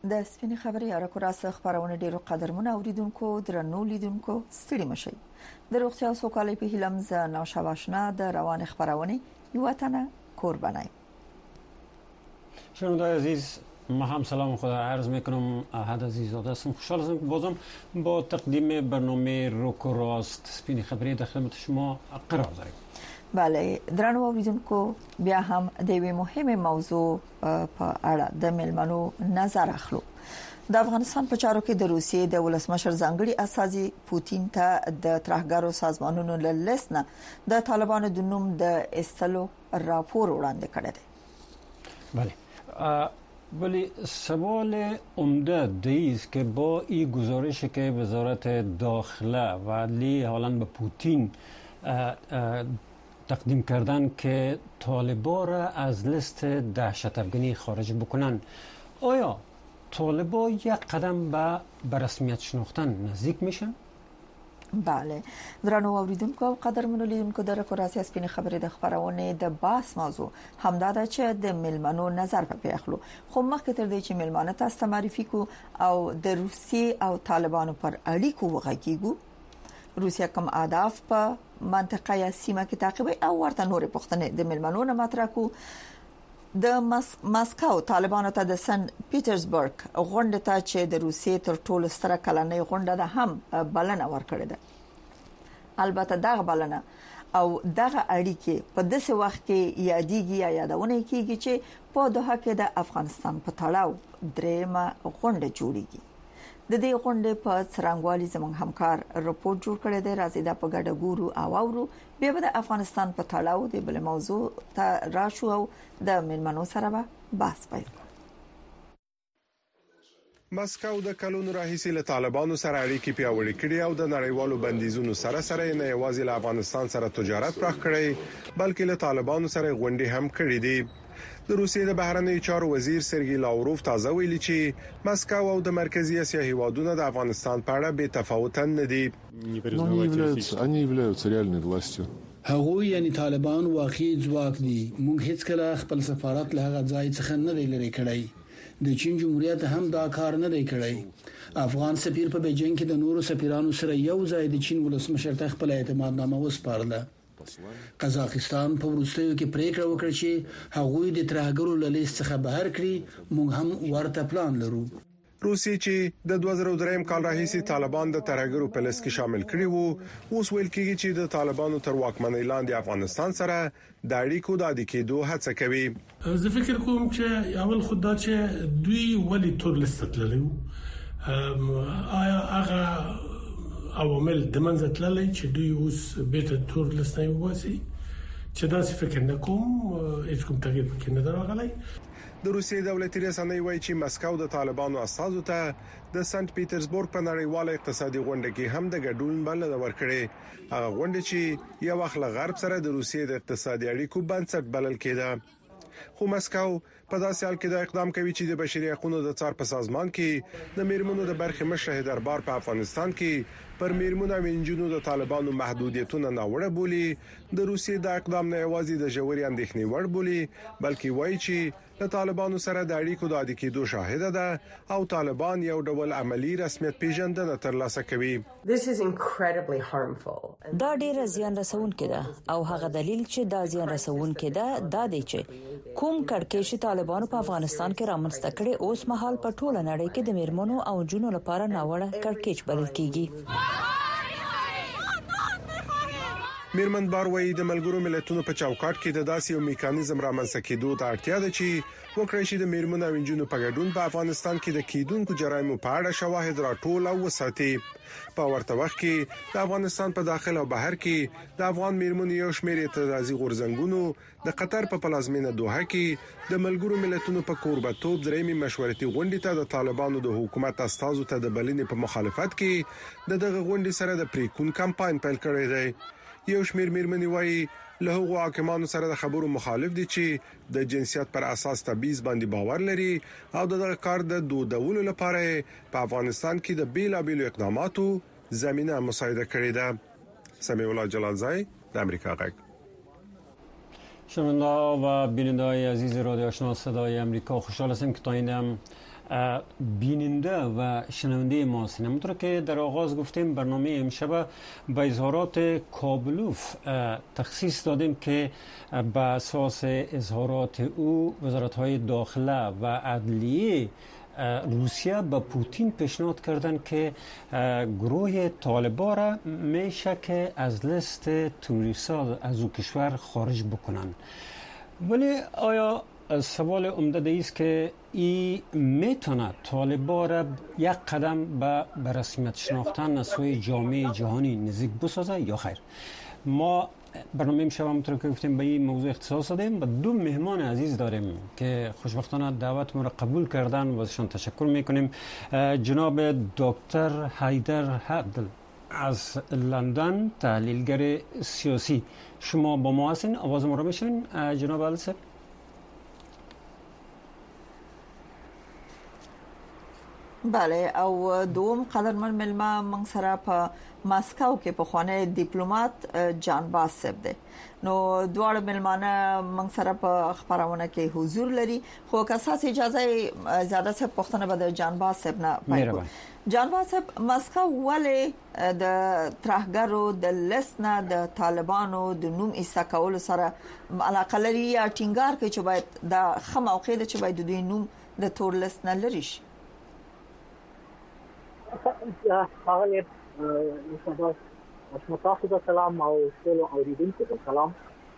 د سپینې خبرې اړه راس خبرونه ډیرو قدرمنو اوریدونکو درنو لیدونکو ستړي مشي د روغتیا او سوکالۍ په هیله ز نوشا واشنا د روان خبرونه یو تنه قربانای شنوندای عزیز ما هم سلام خدا عرض میکنم. احد عزیزاده هستم. خوشحال هستم که بازم با تقدیم برنامه روک و راست سپینې خبرې د خدمت شما قرار داریم. بله درنو اوریدونکو بیا هم د یوې مهمه موضوع په اړه د ملمنو نظر اخلو. د افغانستان په چارو کې د روسیې د ولسمشر ځانګړي اساسي پوتین ته د ترهګرو سازمانونو له لسنه د طالبانو د نوم د استلو راپور وړاندې کړی دی. بله ولی سوال عمده دیست که با این گزارشی که وزارت داخله ولی حالا به پوتین تقدیم کردن که طالبان را از لیست دهشت افغانی خارج بکنن، آیا طالبان یک قدم به رسمیت شناختن نزدیک میشن؟ بله درنو اوریدونکو او قدرمنو لیدونکو د راکوراسي سپینې خبرې د خبرونه د باس موضوع همدا ده چې د ملمنو نظر په پیښلو خو مخکې تر دې چې ملمنو تاسو معرفي کو او د روسیې او طالبانو پر اړیکو وغږیږو. روسیا کوم اهداف په منطقه یا سیمه کې تعقیبي او ورته نورې پوښتنې د ملمنو نه مطرح کو. د ماسکو طالبانو ته د سن پیټرزبرګ غونډه ته چې د روسیې تر ټولو ستره کلنۍ غونډه ده هم بلنه ورکړه ده. البته دغه بلنه او دغه اړیکې په داسې وخت کې یادېږي یا یادونه کیږي چې په دوحه کې د افغانستان په تړاو درېمه غونډه جوړیږي. د دې غونډې په څرنګوالي زموږ همکار رپورټ جوړ کړی دی. راځي دا په ګډه ګورو او اورو بیا به د افغانستان په تړاو د بل موضوع ته راشو او د ملمنو سره به بحث پیل کړو. ماسکو د کلونو راهیسې له طالبانو سره اړیکې پیاوړې کړې او د نړیوالو بندیزونو سره نه یوازې له افغانستان سره تجارت پراخ کړی بلکې له طالبانو سره غونډې هم کړې دي. د روسیې د بهرنیو چارو وزیر سرګی لاوروف تازه ویلي چې ماسکو او د مرکزی اسیا هیوادونو د افغانستان په اړه بې تفاوت نه دي. они являются реальной властью. هغه یعنی طالبان واقعي ځواک دي. موږ هیڅ کله خپل سفارت له هغه ځای څخه نه لري کړی. د چین جمهوریت هم دا کار نه دی کړی. افغان سفیر په بیجینګ کې د نورو سفیرانو سره یو ځای د چین ولسمشر ته خپل اعتمادنامه وسپارله. قزاقستان په وروستیو کې پریکړه وکړه چې هغوی د ترهګرو له لیست څخه بهر کړي. موږ هم ورته پلان لرو. روسیې چې د 2003 کال راهیسې طالبان د ترهګرو په لیست کې شامل کړي وو اوس ویل کېږي چې د طالبانو تر واکمنۍ لاندې افغانستان سره د اړیکو د عادي کېدو هڅه کوي. زه فکر کوم چې اول خدای چې دوی ولې تور لیست تللی آیا هغه عوامل د منځ تللی چې دوی اوس بیت تور لیست نه واسي چې دا څه فکر نکوم هیڅ کوم تغییر پکې نه راغلی. د روسیې دولتي رسنۍ وایي چې ماسکو د طالبانو اساسو ته د سنت پیټرزبورګ په نړیواله اقتصادي غونډه کې هم د ګډون بلنه ورکړې. هغه غونډه چې یو وخت له غرب سره د روسیې د اقتصادي اړیکو بنسټ بلل کېده. خو ماسکو په داسې حال کې د اقدام کوي چې د بشري حقوقو د څار په سازمان کې د میرمنو د برخې مشر دربار په افغانستان کې پر میرمنو او انجونو د طالبانو محدودیتونه ناوړه بولی. د روسیې د اقدام نه یوازې د ژورې اندېښنې وړ بولی بلکې وایي چې د طالبانو سره د اړیکو د عادي کېدو شاهد ده او طالبان یو ډول عملی رسمیت پیژندنه ترلاسه کوي. دا ډیر زیان رسونکې ده او هغه دلیل چې دا زیان رسونکې ده دا دی چې کوم کړکېچ طالبانو په افغانستان کې رامنځته کړي اوس مهال په ټوله نړۍ کې د میرمنو او جنونو لپاره ناوړه کړکېچ بلل کیږي. میرمن باروي د ملګرو ملتونو په چوکاټ کې د داسې یو میکانیزم رامنځته کېدو ته اړتیا ده چې وکړي چې د میرمنو او انجونو په ګډون په افغانستان کې د کیدونکو جرایمو په اړه شواهد راټول او وساتي. په ورته وخت کې د افغانستان په داخل او بهر کې د افغان میرمنو یو شمېر اعتراضي غورځنګونو د قطر په پلازمینه دوحه کې د ملګرو ملتونو په کوربتوب درېمې مشورتي غونډې ته د طالبانو د حکومت استازو ته د بلنې په مخالفت کې دغه غونډې سره د پریکون کمپاین پیل کړی دی. یو شمېر میرمنې وایي له هغو حاکمانو سره د خبرو مخالف دي چې د جنسیت پر اساس تبعیض باندې باور لري او دغه کار د دودولو لپاره په افغانستان کې د بیلابیلو اقداماتو زمينه مساعده کړې ده. سمیع الله جلالزای د امریکا غږ. شنونده و بیننده عزیز رادیو آشنا صدای امریکا، خوشحال هستم که تا این بیننده و شنونده ما هستین. همونطور که در آغاز گفتیم برنامه امشب به اظهارات کابلوف تخصیص دادیم که به اساس اظهارات او وزارت‌های داخله و عدلیه روسیه به پوتین پیشنهاد کردن که گروه طالبان را میشه که از لیست تروریست‌ها از او کشور خارج بکنن. ولی آیا سوال عمده است که این میتونه طالبان را یک قدم به رسمیت شناختن از سوی جامعه جهانی نزدیک بسازه یا خیر؟ ما برنامه امشب همونطور که گفتیم به این موضوع اختصاص دادیم و دو مهمان عزیز داریم که خوشبختانه دعوت ما را قبول کردن و ازشان تشکر میکنیم. جناب دکتر حیدر حدل از لندن، تحلیلگر سیاسی. شما با ما هستین؟ آواز ما را میشنین جناب حدل؟ بله، او دوم قدرمن ملما من سره په ماسکو کې په خوانه ډیپلوماټ جان باس صاحب دی. نو دواړه ملمانه من سره په خبرونه کې حضور لري. خو که اساس اجازه زیاده څه پوښتنه به د جان باس صاحب نه پاتې. جان باس صاحب، ماسکو ولې د ترهګرو د لسنه د طالبانو د نوم ایسا کول سره علاقه لري یا ټینګار کوي چې باید د خموقې د چې باید د نوم د تور لسنه لري شي؟ هغه مصطفی متاسف د سلام او ټول اوریدونکو ته سلام.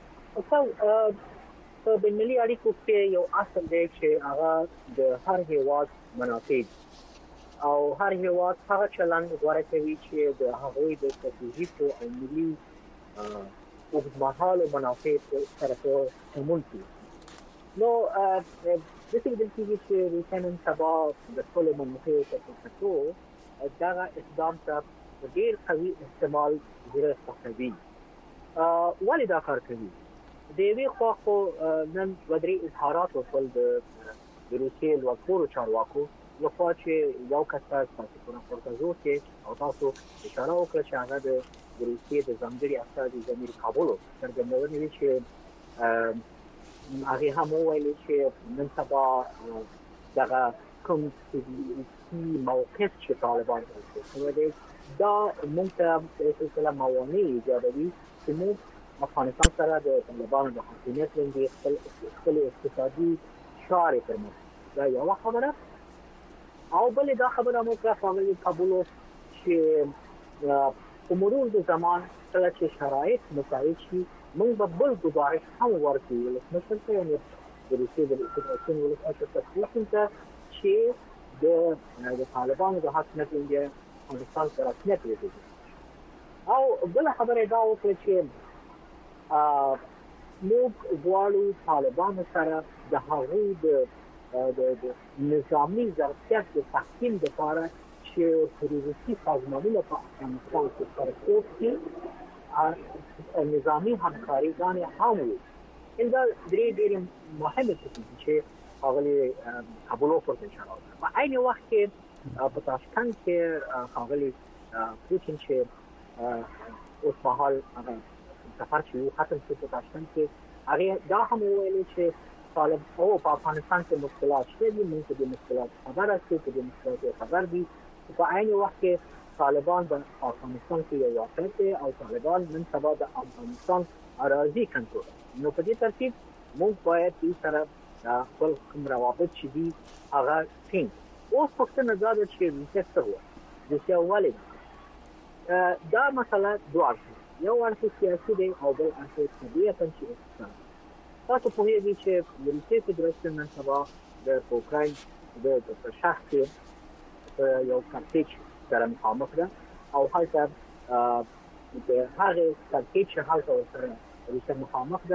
په بینالمللي اړیکو کې یو اصل دی چې هغه د هر هیواد منافع او هر هیواد هغه چلند غوړه کوي چې د هغوی د استراتیژیکو او ملي اوږدمهاله منافع سره سمون کوي. نو د دې د کیږي چې روسان سبا د خپل منافع په دا اقدام ته ډیر قوي استعمال ضرورت کوي. ولې دا کار کوي؟ د یوې خوا نن ودري اظهارات وکړل د روسیې لوړپوړو چارواکو لخوا چې یو کس تاسو په پورتازو کې او تاسو اشاره وکړه چې هغه د روسیې د ځانګړي استازي ضمیر کابل څرګندونه وکړي چې هغه هم ویلي چې نن سبا دغه کوم موقف چې طالبان کوي دا موږ ته سلسله موانع ایجادوي چې موږ افغانستان سره د طالبانو د حکومت لري خپل اقتصادي چارې پرمخ. دا یو خبره. او بل دا خبره موږ راغلي کابل چې په مرور د زمان کله چې شرایط مساعد شي موږ به بل گزارش هم ورکړو مثلا یعنی د روسیې د فدراسیون ولسمشر ته چې د طالبانو د حکومت لري افغانستان سره رسمیت لري. او بل خبره دا وکړه چې موږ غواړو طالبانو سره د هغوی د نظامی ظرفیت د تحکیم لپاره چې تروریستي سازمانونه په افغانستان کې پرتوب کړي نظامی همکاری‌ګانې هم وي. دا ډېر مهمه څه چې هغه کابل ورته اشاره وکړه. په عین وخت کې په تاشکند کې هغه پوتین چې اوس په حال هغه سفر چې ختم شو په تاشکند کې هغه دا هم ویلي چې طالب او په افغانستان کې مشکلات شته دي. موږ د مشکلات خبره شو چې د مشکلات خبر دي. په عین وخت کې طالبان د افغانستان کې یو واقعیت او طالبان نن سبا د افغانستان اراضي کنټرول. نو په دې ترتیب موږ باید دې سره خپل کوم روابط چې دي هغه ټینګ. اوس پښتنه دا ده چې څه وایي د سیاوالي دا مسله دوه یو ورته سیاسي دی او بل ورته طبيعي چې اقتصاد. تاسو په دې چې د روسیې فدراسیون نن سبا د اوکراین د شخص یو کارتیج سره مخامخ ده او هلته د هغه کارتیج هلته سره روسیې مخامخ ده.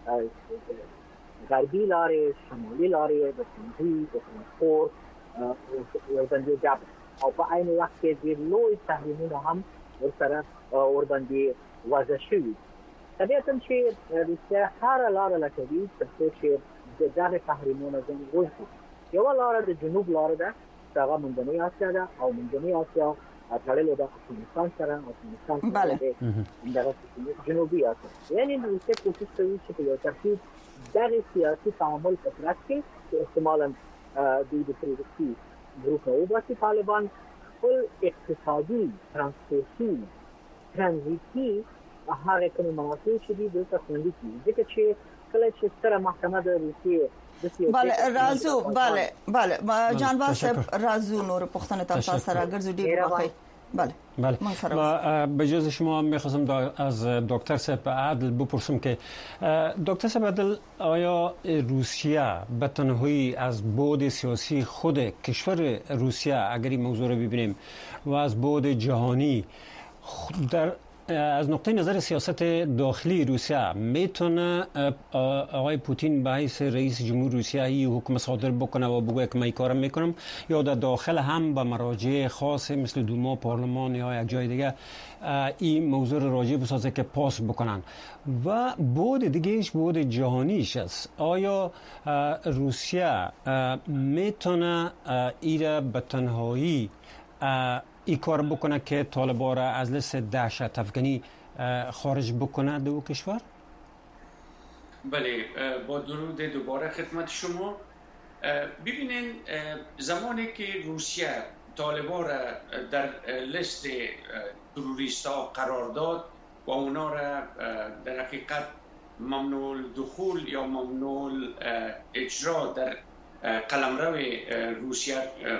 غربي لارې، شمالي لارې، د سنځي، د ترانسپورت ورباندې جاب او په عین وخت کې د لوی تحریمونه هم ورسره ورباندې وضع شوي. طبیعتاً چې روسیه هر لاره لټوي ترڅو چې د دغه تحریمونه ځان وژغوري. یوه لاره د جنوب لاره ده چې هغه منځنۍ اسیا ده او منځنۍ اسیا تړلې ده افغانستان سره او افغانستان سره دغه جنوبي اسیا. یعنې روسیه کوشش کوي چې په یو ترتیب دغه سیاسي تعامل په ترڅ کې احتمالاً د تروریستي گروه او باسی طالبان خپل اقتصادي ترانزیتي هغه کوم مناسب چې دي دلته خوندي کیږي ځکه چې کله چې ستره محکمه د روسیې بله رازو بله جانباز صاحب رازو نور پختنه تاسو سره ګرځو ډیر واخی بله و به جز شما میخواستم از دکتر صاحب عادل بپرسم که دکتر صاحب عادل آیا روسیه به تنهایی از بعد سیاسی خود کشور روسیه اگر این موضوع رو ببینیم و از بعد جهانی در از نقطه نظر سیاست داخلی روسیه میتونه آقای پوتین به حیث رئیس جمهور روسیه این حکم صادر بکنه و بگه که من کارم میکنم یا در داخل هم به مراجع خاص مثل دوما پارلمان یا یک جای دیگه این موضوع راجع بسازه که پاس بکنن و بعد دیگهش بعد جهانیش است. آیا روسیه میتونه ایره به تنهایی این کار بکنه که طالبان را از لیست دهشت افغانی خارج بکنه دو کشور؟ بله با درود دوباره خدمت شما. ببینین زمانی که روسیه طالبان را در لیست تروریست ها قرار داد و اونا را در حقیقت ممنوع دخول یا ممنوع اجرا در قلمرو روسیه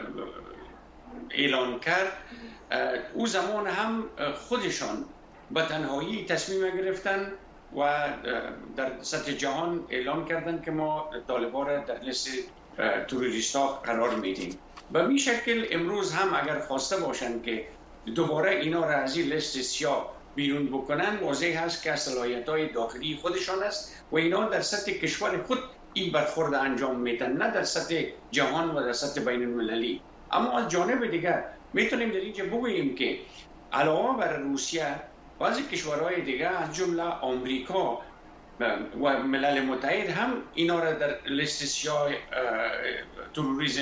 اعلان کرد، او زمان هم خودشان به تنهایی تصمیم گرفتن و در سطح جهان اعلان کردن که ما طالبان را در لیست تروریستا قرار میدیم. به این شکل امروز هم اگر خواسته باشند که دوباره اینا را از این لیست سیاه بیرون بکنن، واضح هست که صلاحیت‌های داخلی خودشان است و اینا در سطح کشور خود این برخورد انجام میدن، نه در سطح جهان و در سطح بین المللی. اما از جانب دیگر میتونیم در اینجا بگوییم که علاوه بر روسیه بعضی کشورهای دیگر از جمله آمریکا و ملل متحد هم اینا را در لیست سیاه تروریسم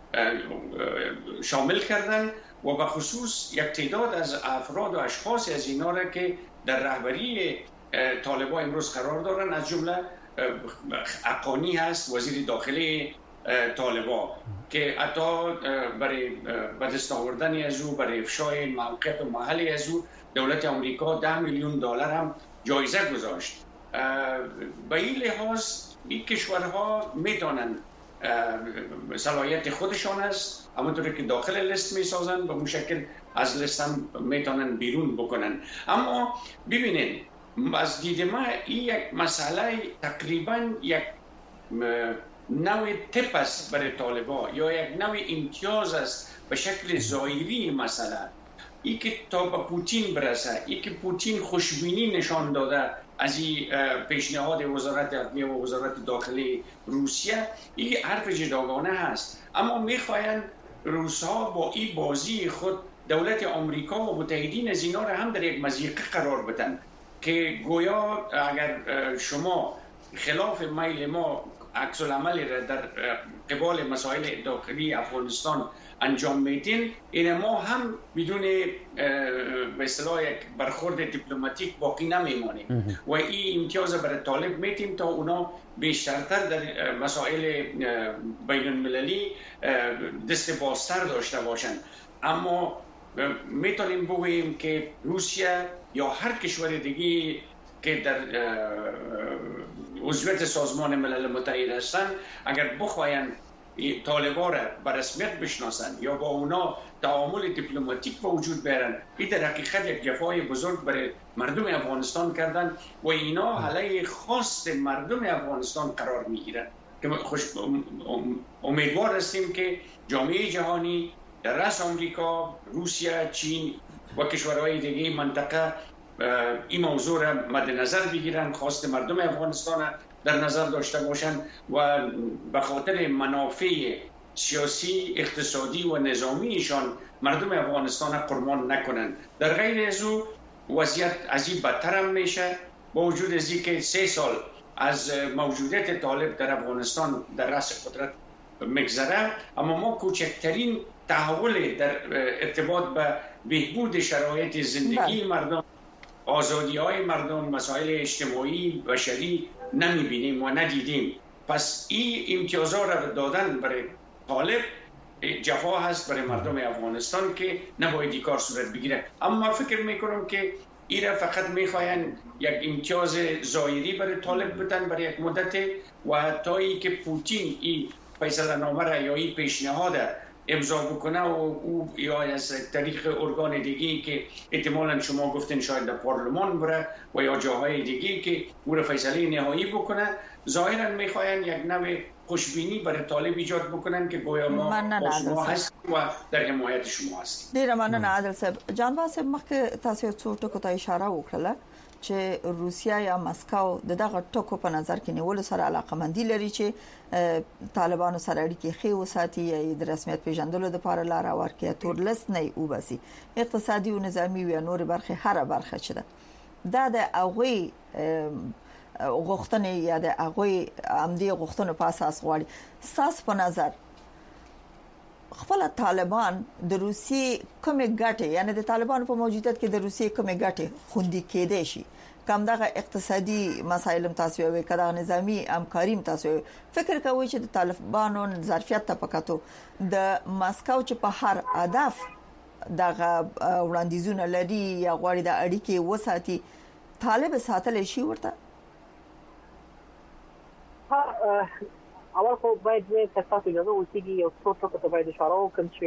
شامل کردن و به خصوص یک تعداد از افراد و اشخاص از اینا را که در رهبری طالبان امروز قرار دارن، از جمله اقانی هست وزیر داخلی طالبان که حتی برای به دست آوردن از او، برای افشای موقعیت و محلی از او، دولت آمریکا $10 میلیون هم جایزه گذاشت. به این لحاظ این کشورها میتونن صلاحیت خودشان است، همونطوری که داخل لیست میسازن به اون شکل از لیست هم میتونن بیرون بکنن. اما ببینید از دید ما این یک مسئله تقریبا یک نوع تپ است برای طالبان یا یک نوع امتیاز است به شکل ظاهری مسئله. ای که تا به پوتین برسه، ای که پوتین خوشبینی نشان داده از این پیشنهاد وزارت عدلیه و وزارت داخلی روسیه، این حرف جداگانه هست. اما میخواین روس‌ها با این بازی خود دولت آمریکا و متحدین از اینا را هم در یک مضیقه قرار بدن که گویا اگر شما خلاف میل ما عکس العملی را در قبال مسائل داخلی افغانستان انجام میدین، این ما هم بدون به اصطلاح یک برخورد دیپلماتیک باقی نمیمانیم و این امتیاز برای طالب میتیم تا اونا بیشترتر در مسائل بین المللی دست بازتر داشته باشن. اما میتونیم بگوییم که روسیه یا هر کشور دیگه که در عضویت سازمان ملل متحد هستند اگر بخواین طالبان را به رسمیت بشناسن یا با اونا تعامل دیپلماتیک به وجود بیارن، این در حقیقت یک جفای بزرگ برای مردم افغانستان کردن و اینا علیه خواست مردم افغانستان قرار میگیرن که امیدوار هستیم که جامعه جهانی در رأس آمریکا، روسیه، چین و کشورهای دیگه منطقه این موضوع را مد نظر بگیرن، خواست مردم افغانستان در نظر داشته باشند و به خاطر منافع سیاسی، اقتصادی و نظامیشان مردم افغانستان قربان نکنند. در غیر از او وضعیت از این بدتر هم میشه، با وجود از اینکه 3 سال از موجودیت طالب در افغانستان در رأس قدرت مگذره، اما ما کوچکترین تحول در ارتباط به بهبود شرایط زندگی مردم، آزادی های مردم، مسائل اجتماعی بشری نمیبینیم و ندیدیم. پس این امتیازها را دادن برای طالب جفا هست برای مردم افغانستان که نباید این کار صورت بگیره. اما فکر میکنم که ایرا فقط میخواین یک امتیاز ظاهری برای طالب بدن برای یک مدت و تا ای که پوتین این فیصله نامه را یا این پیشنهاد امضا بکنه و او یا از طریق ارگان دیگه که احتمالاً شما گفتین شاید در پارلمان بره و یا جاهای دیگه که او را فیصله نهایی بکنه، ظاهراً میخواین یک نوع خوشبینی برای طالب ایجاد بکنن که گویا ما شما هستیم و در حمایت شما هستیم. ډیره مننه عادل صاحب. جان صاحب مخکې تاسو څو ټکو ته اشاره وکړه چې روسیا یا مسکو دغه ټکو په نظر کې نیول سره علاقمندي لري چې طالبانو سره اړیکې ښې وساتي یا د رسمیت پیژندلو لپاره لار ورکړي، تورلس نه وباسي، اقتصادي او نظامی او نور برخه هر برخه چي ده د هغه غوښتنې یا د هغه عمدي غوښتنو په اساس غواړي. ساس په نظر خپل طالبان د روسي کومه ګټه یعنی د طالبانو په موجودیت کې د روسي کومه ګټه خوندي کېدې شي، کوم دغه اقتصادي مسایل تاسو وي کدا نظامی همکاري تاسو فکر کوي چې د طالبانو ظرفیت ته پکاتو د ماسکو چې په هر هدف دغه وړاندیزونه لري یا غواړي د اړیکې وساتي طالب ساتل شي ورته؟ اول خو باید تاسو اجازه وکړئ یو څه ته باید اشاره وکړم چې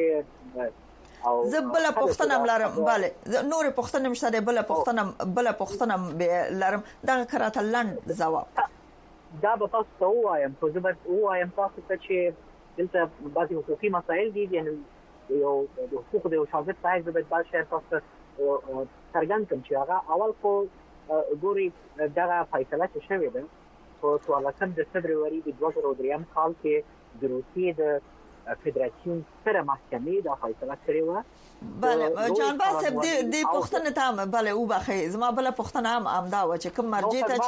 زبله پښتنم لرم. bale نور پښتنم شته بل پښتنم لرم دغه کراته لند جواب دا به تاسو ته وایم خو زه به وایم تاسو ته چې دلته بعضي حقوقي مسایل دي یعنی یو د حقوق د شاګرد صاحب به د شهر تاسو څرګند کوم چې هغه اول خو ګوري دغه فیصله چې شوې ده په 14 د فبراير د 2003 کال کې د روسیې د فدراسیون سره محکمې د فیصله کړې و. bale جان باسب د پښتنه تام bale او بخې زما بل پښتنه هم امدا و چې کوم مرجع ته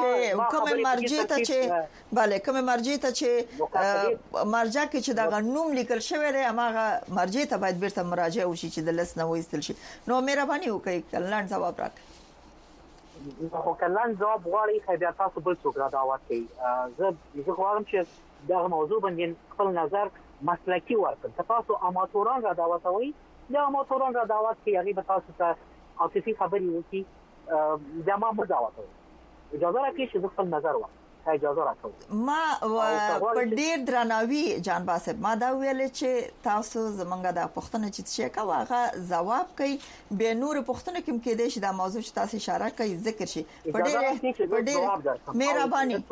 چې bale کوم مرجع ته چې مرجع کې چې دا نوم لیکل شوی دی هغه مرجع ته باید بیرته مراجعه وشي چې د لس نه وېستل شي. نو مهرباني وکړئ کلان جواب راکړئ. خو کلان جواب غواړي خو بیا تاسو بل څوک را دعوت کوي. زه غواړم چې دا موضوع باندې خپل نظر مسلکی ورکړم. تاسو اماتوران را دعوت وایي دا اماتوران را دعوت کوي هغه به تاسو ته عاطفي خبري وکړي دا ما مو دعوت وایي. اجازه راکړئ چې خپل نظر ورکړم. اجازه راکړئ. ما په ډیر درناوي جان باسب ما دا ویل چې تاسو زمونږ د پښتنه چې هغه جواب کوي به نور پښتنه کوم کې دي چې دا موضوع چې تاسو اشاره کوي ذکر شي. په ډیر مهرباني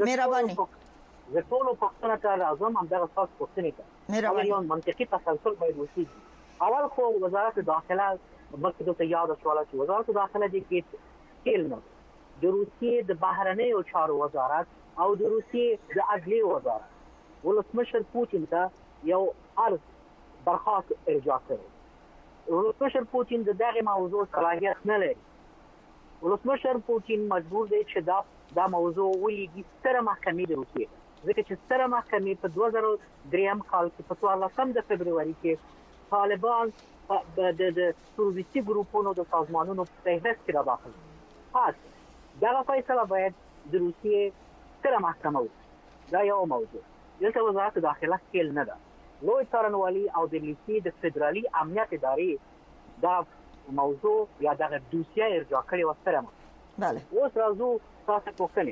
زه ټول پښتنه ته راځم هم دا تاسو پښتنه ته مهرباني یو منطقي تسلسل باید وشي. اول خو وزارت داخله مخکې ته یاد شواله چې وزارت داخله د کې علم د روسیې د بهرنیو چارو وزارت او د روسیې د عدلیې وزارت ولسمشر پوتین ته یو عرض درخواست ارجاع کړی. ولسمشر پوتین د دغه موضوع صلاحیت نه لري. ولسمشر پوتین مجبور دی چې دا موضوع ولېږي ستره محکمې د روسیې ځکه چې ستره محکمې په 2003 کال کې په 14 د فبراير کې طالبان د سروسي ګروپونو د سازمانونو په فهرست کې راغلي. خاص دا فیصله باید د روسیې ستره محکمه وکړي. دا یو موضوع. دلته وزارت داخله کې نه ده. لوی څارنوالي او د روسیې د فدرالي امنیت ادارې دا موضوع یا د دوسیه ارجاع کړي و سره. bale اوس راځو تاسو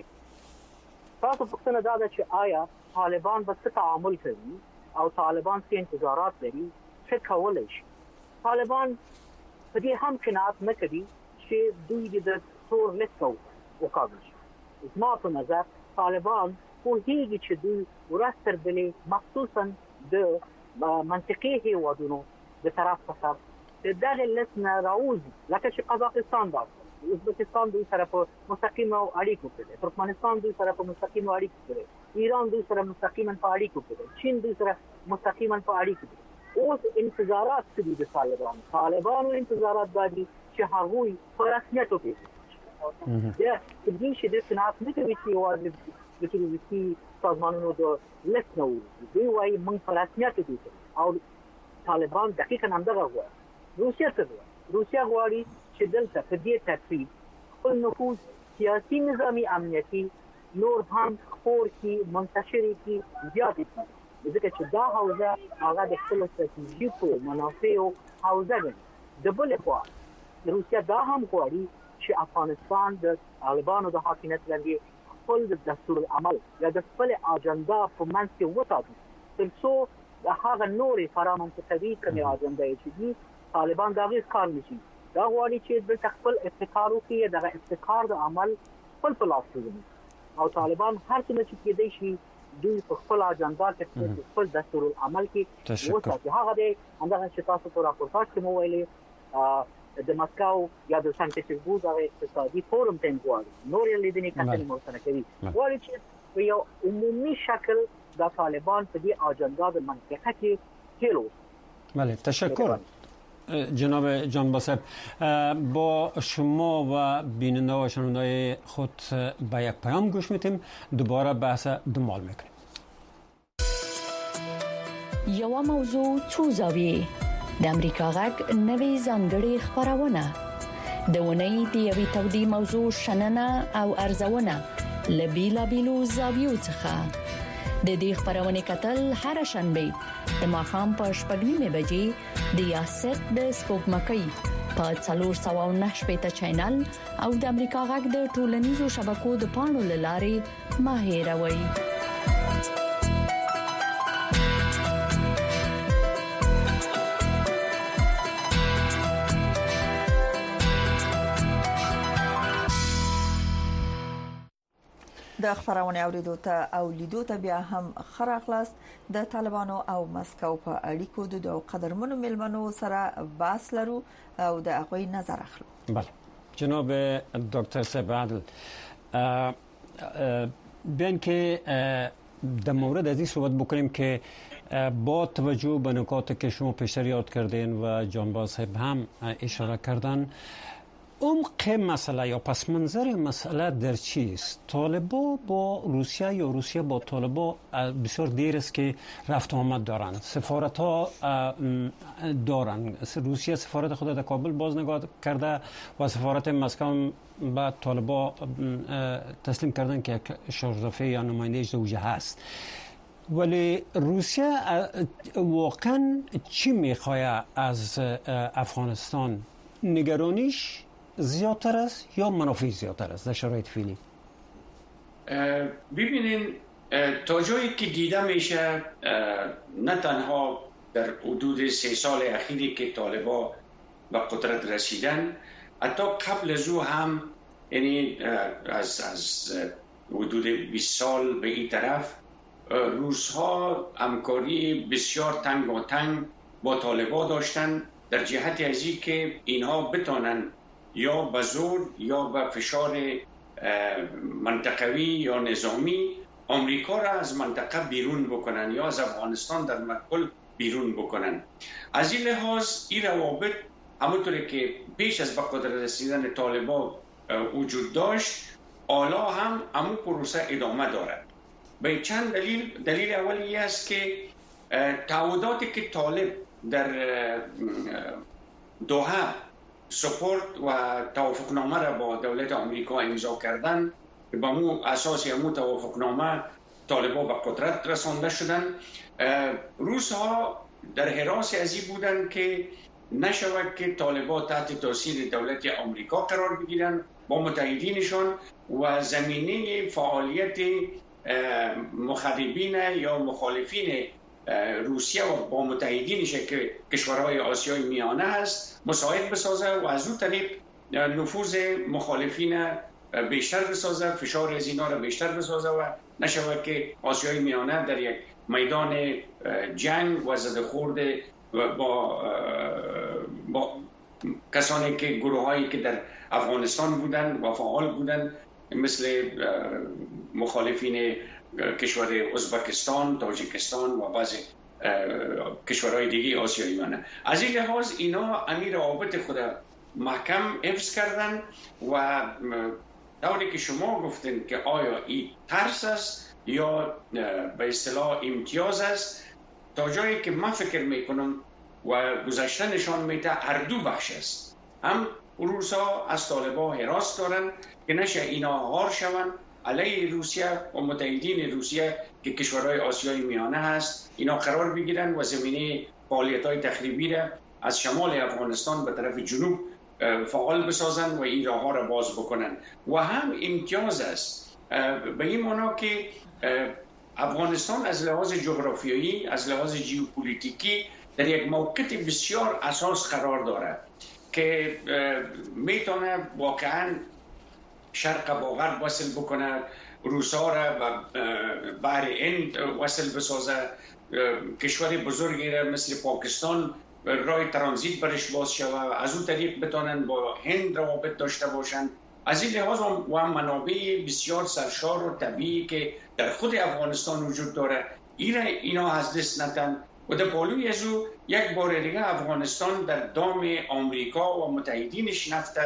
پوښتنه دا ده چې آیا طالبان به څه تعامل کوي او طالبان څه انتظارات لري څه کولای شي. طالبان په دې هم قناعت نه کوي چې دوی د تور لیکو وکړي. زما په نظر طالبان په هیڅ چې دوی ورستر بلې مخصوصا د منطقي هیوادونو د طرف څخه د دغه لسنه راوځي لکه چې قزاقستان دا ازبکستان دوی سره په مستقیمه اړیکو کې دي، ترکمنستان دوی سره په مستقیمه اړیکو کې دي، ایران دوی سره مستقیما په اړیکو کې دي، چین دوی سره مستقیما په اړیکو کې دي. اوس انتظارات دي د طالبانو انتظارات دي چې هغوی په رسمیت وکړي. یا دې چې د صنعت نه کوي چې واجب د روسي سازمانونو د لسنو دوی وايي موږ په رسمیت وکړو او طالبان دقیقاً همدغه غواړي. روسیا غواړي چې دلته په دې ترتیب خپل نفوذ سیاسي نظامي امنیتي نور هم خپور کی منتشر کی زیات کی. ځکه چې دا حوزه هغه د خپل استراتیژیکو منافعو حوزه ده. د بل خوا روسیا دا هم غواړي چې افغانستان د طالبانو د حاکمیت لاندې خپل دستور العمل یا د خپل اجنډا په منځ کې وساتي، ترڅو هغه نورې فرامنطقوي کومې اجنډا چې دي طالبان دا غیر کار نشي. دا غواړي چې د خپل ابتکار وکړي، د ابتکار د عمل خپل په لاس کې او طالبان هر څه چې کېدای شي دوی په خپل اجنډا کې خپل دستور العمل کې وساتي. هغه د همدغه چې تاسو په راپورتاژ کې مو ویلي د مسکو یا د سنت پټرزبورګ د اقتصادي فورم ټیم غواړي نور یې لیدنې کتنې مو سره کوي، غواړي چې په یو عمومي شکل د طالبان په دې اجنډا د منطقه کې کېلو. بله، تشکر جناب جان صاحب. با شما و بیننده و شنونده خود به یک پیام گوش میتیم، دوباره بحث دنبال میکنیم. یو موضوع څو زاویې د امریکا غږ نوې ځانګړې خبرونه د ونې د یوې تودې موضوع شننه او ارزونه لبیلا بیلو زاویو څخه د دې خبرونه کتل هر شنبه د ماښام په 8:30 بجې د یاست د سپوږمکۍ په 409 چینل او د امریکا غږ د ټولنیزو شبکو د پاڼو لارې ماهیروي. د خبرونه اوریدو ته او لیدو ته بیا هم خراخلاص د طالبانو او مسکو په اړیکو د دوه قدرمنو ملمنو سره باس لرو او د هغوی نظر اخلو. بله جناب دکتر صاحب عادل، بیان که در مورد از این صحبت بکنیم که با توجه به نکاتی که شما پیشتر یاد کردین و جانباز صاحب هم اشاره کردن، عمق مسئله یا پس منظر مسئله در چیست؟ طالبا با روسیه یا روسیه با طالبا بسیار دیر است که رفت آمد دارند، سفارت ها دارند. روسیه سفارت خود در کابل باز نگاه کرده و سفارت مسکو به طالبا تسلیم کردن که یک شارژدافع یا نماینده زوجه هست. ولی روسیه واقعا چی میخواه از افغانستان؟ نگرانیش زیادتر است یا منافع زیادتر است در شرایط فعلی؟ ببینین تا جایی که دیده میشه نه تنها در حدود 3 سال اخیری که طالبان به قدرت رسیدن، حتی قبل از او هم، یعنی از حدود 20 سال به این طرف، روس‌ها همکاری بسیار تنگاتنگ با طالبان داشتن در جهت از این که اینها بتانن یا به زور یا به فشار منطقوی یا نظامی آمریکا را از منطقه بیرون بکنن یا از افغانستان در مقابل بیرون بکنن. از این لحاظ این روابط همونطوری که پیش از به قدرت رسیدن طالبان وجود داشت، حالا هم همون پروسه ادامه دارد. به چند دلیل اولی است که تعهداتی که طالب در دوحه سپورت و توافقنامه را با دولت آمریکا امضا کردن، با مو اساس همون توافقنامه طالبان به قدرت رسانده شدن. روس ها در حراس ازی بودن که نشود که طالبان تحت تاثیر دولت آمریکا قرار بگیرن با متحدینشان و زمینه فعالیت مخربین یا مخالفین روسیه و با متحدینش که کشورهای آسیای میانه هست مساعد بسازه و از اون طریق نفوذ مخالفین بیشتر بسازه، فشار از اینا را بیشتر بسازه و نشود که آسیای میانه در یک میدان جنگ و زدخورد با کسانی که گروهایی که در افغانستان بودن و فعال بودن مثل مخالفین کشور ازبکستان، تاجیکستان و بعضی کشورهای دیگه آسیایی میانه. از این لحاظ اینا امیر روابط خود محکم حفظ کردن و طوری که شما گفتین که آیا این ترس است یا به اصطلاح امتیاز است، تا جایی که من فکر میکنم و گذشته نشان میده هر دو بخش است. هم روسا از طالبان حراس دارن که نشه اینا هار شون علیه روسیه و متحدین روسیه که کشورهای آسیای میانه هست اینا قرار بگیرن و زمینه فعالیت‌های تخریبی را از شمال افغانستان به طرف جنوب فعال بسازن و این راه ها را باز بکنن و هم امتیاز است به این معنا که افغانستان از لحاظ جغرافیایی از لحاظ ژئوپلیتیکی در یک موقعیت بسیار اساس قرار دارد که میتونه واقعا شرق با غرب وصل بکنه، روسا را به بحر هند وصل بسازه، کشور بزرگی را مثل پاکستان راه ترانزیت برش باز شود، از اون طریق بتونن با هند روابط داشته باشند. از این لحاظ و منابع بسیار سرشار و طبیعی که در خود افغانستان وجود داره اینا از دست ندن و در پالوی از او یک بار دیگه افغانستان در دام آمریکا و متحدینش نفته.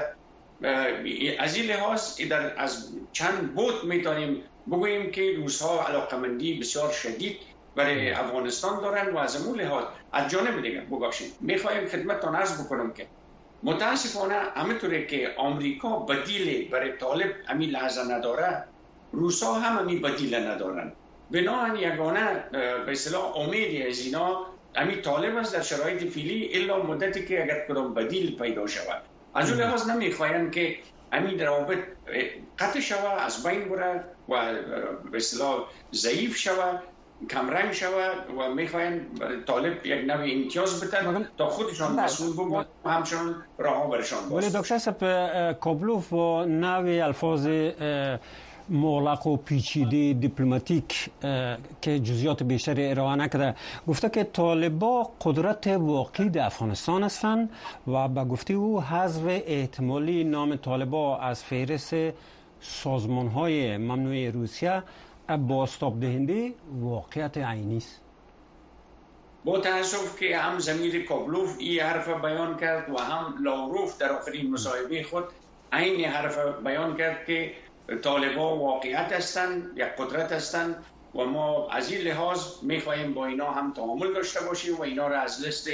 از این لحاظ از چند بود میتونیم بگوییم که روس‌ها علاقمندی بسیار شدید برای افغانستان دارن و از اون لحاظ از جانب دیگه ببخشید میخوایم خدمتتون عرض بکنم که متاسفانه همینطوری که آمریکا بدیل برای طالب همین لحظه نداره، روس‌ها هم همین بدیل ندارن. بنابراین یگانه به اصطلاح امیدی از اینا همین طالب است در شرایط فعلی الا مدتی که اگر کدام بدیل پیدا شود. از اون لحاظ نمیخواین که همین روابط قطع شود، از بین بره و به اصطلاح ضعیف شود، کمرنگ شود و میخواین طالب یک نوع امتیاز بدن تا خودشان مسئول بمانند و همچنان راه برشان باشه. ولی دکتر صاحب کابلوف با نوع الفاظ مغلق و پیچیده دیپلماتیک که جزئیات بیشتری ارائه نکرده گفته که طالبا قدرت واقعی در افغانستان هستند و به گفته او حذف احتمالی نام طالبا از فهرست سازمان‌های ممنوع روسیه بازتاب دهنده واقعیت عینی است. با تاسف که هم ضمیر کابلوف این حرف بیان کرد و هم لاوروف در آخرین مصاحبه خود این حرف بیان کرد که طالبان واقعیت هستند، یک قدرت هستند و ما از این لحاظ میخواهیم با اینا هم تعامل داشته باشیم و اینا را از لیست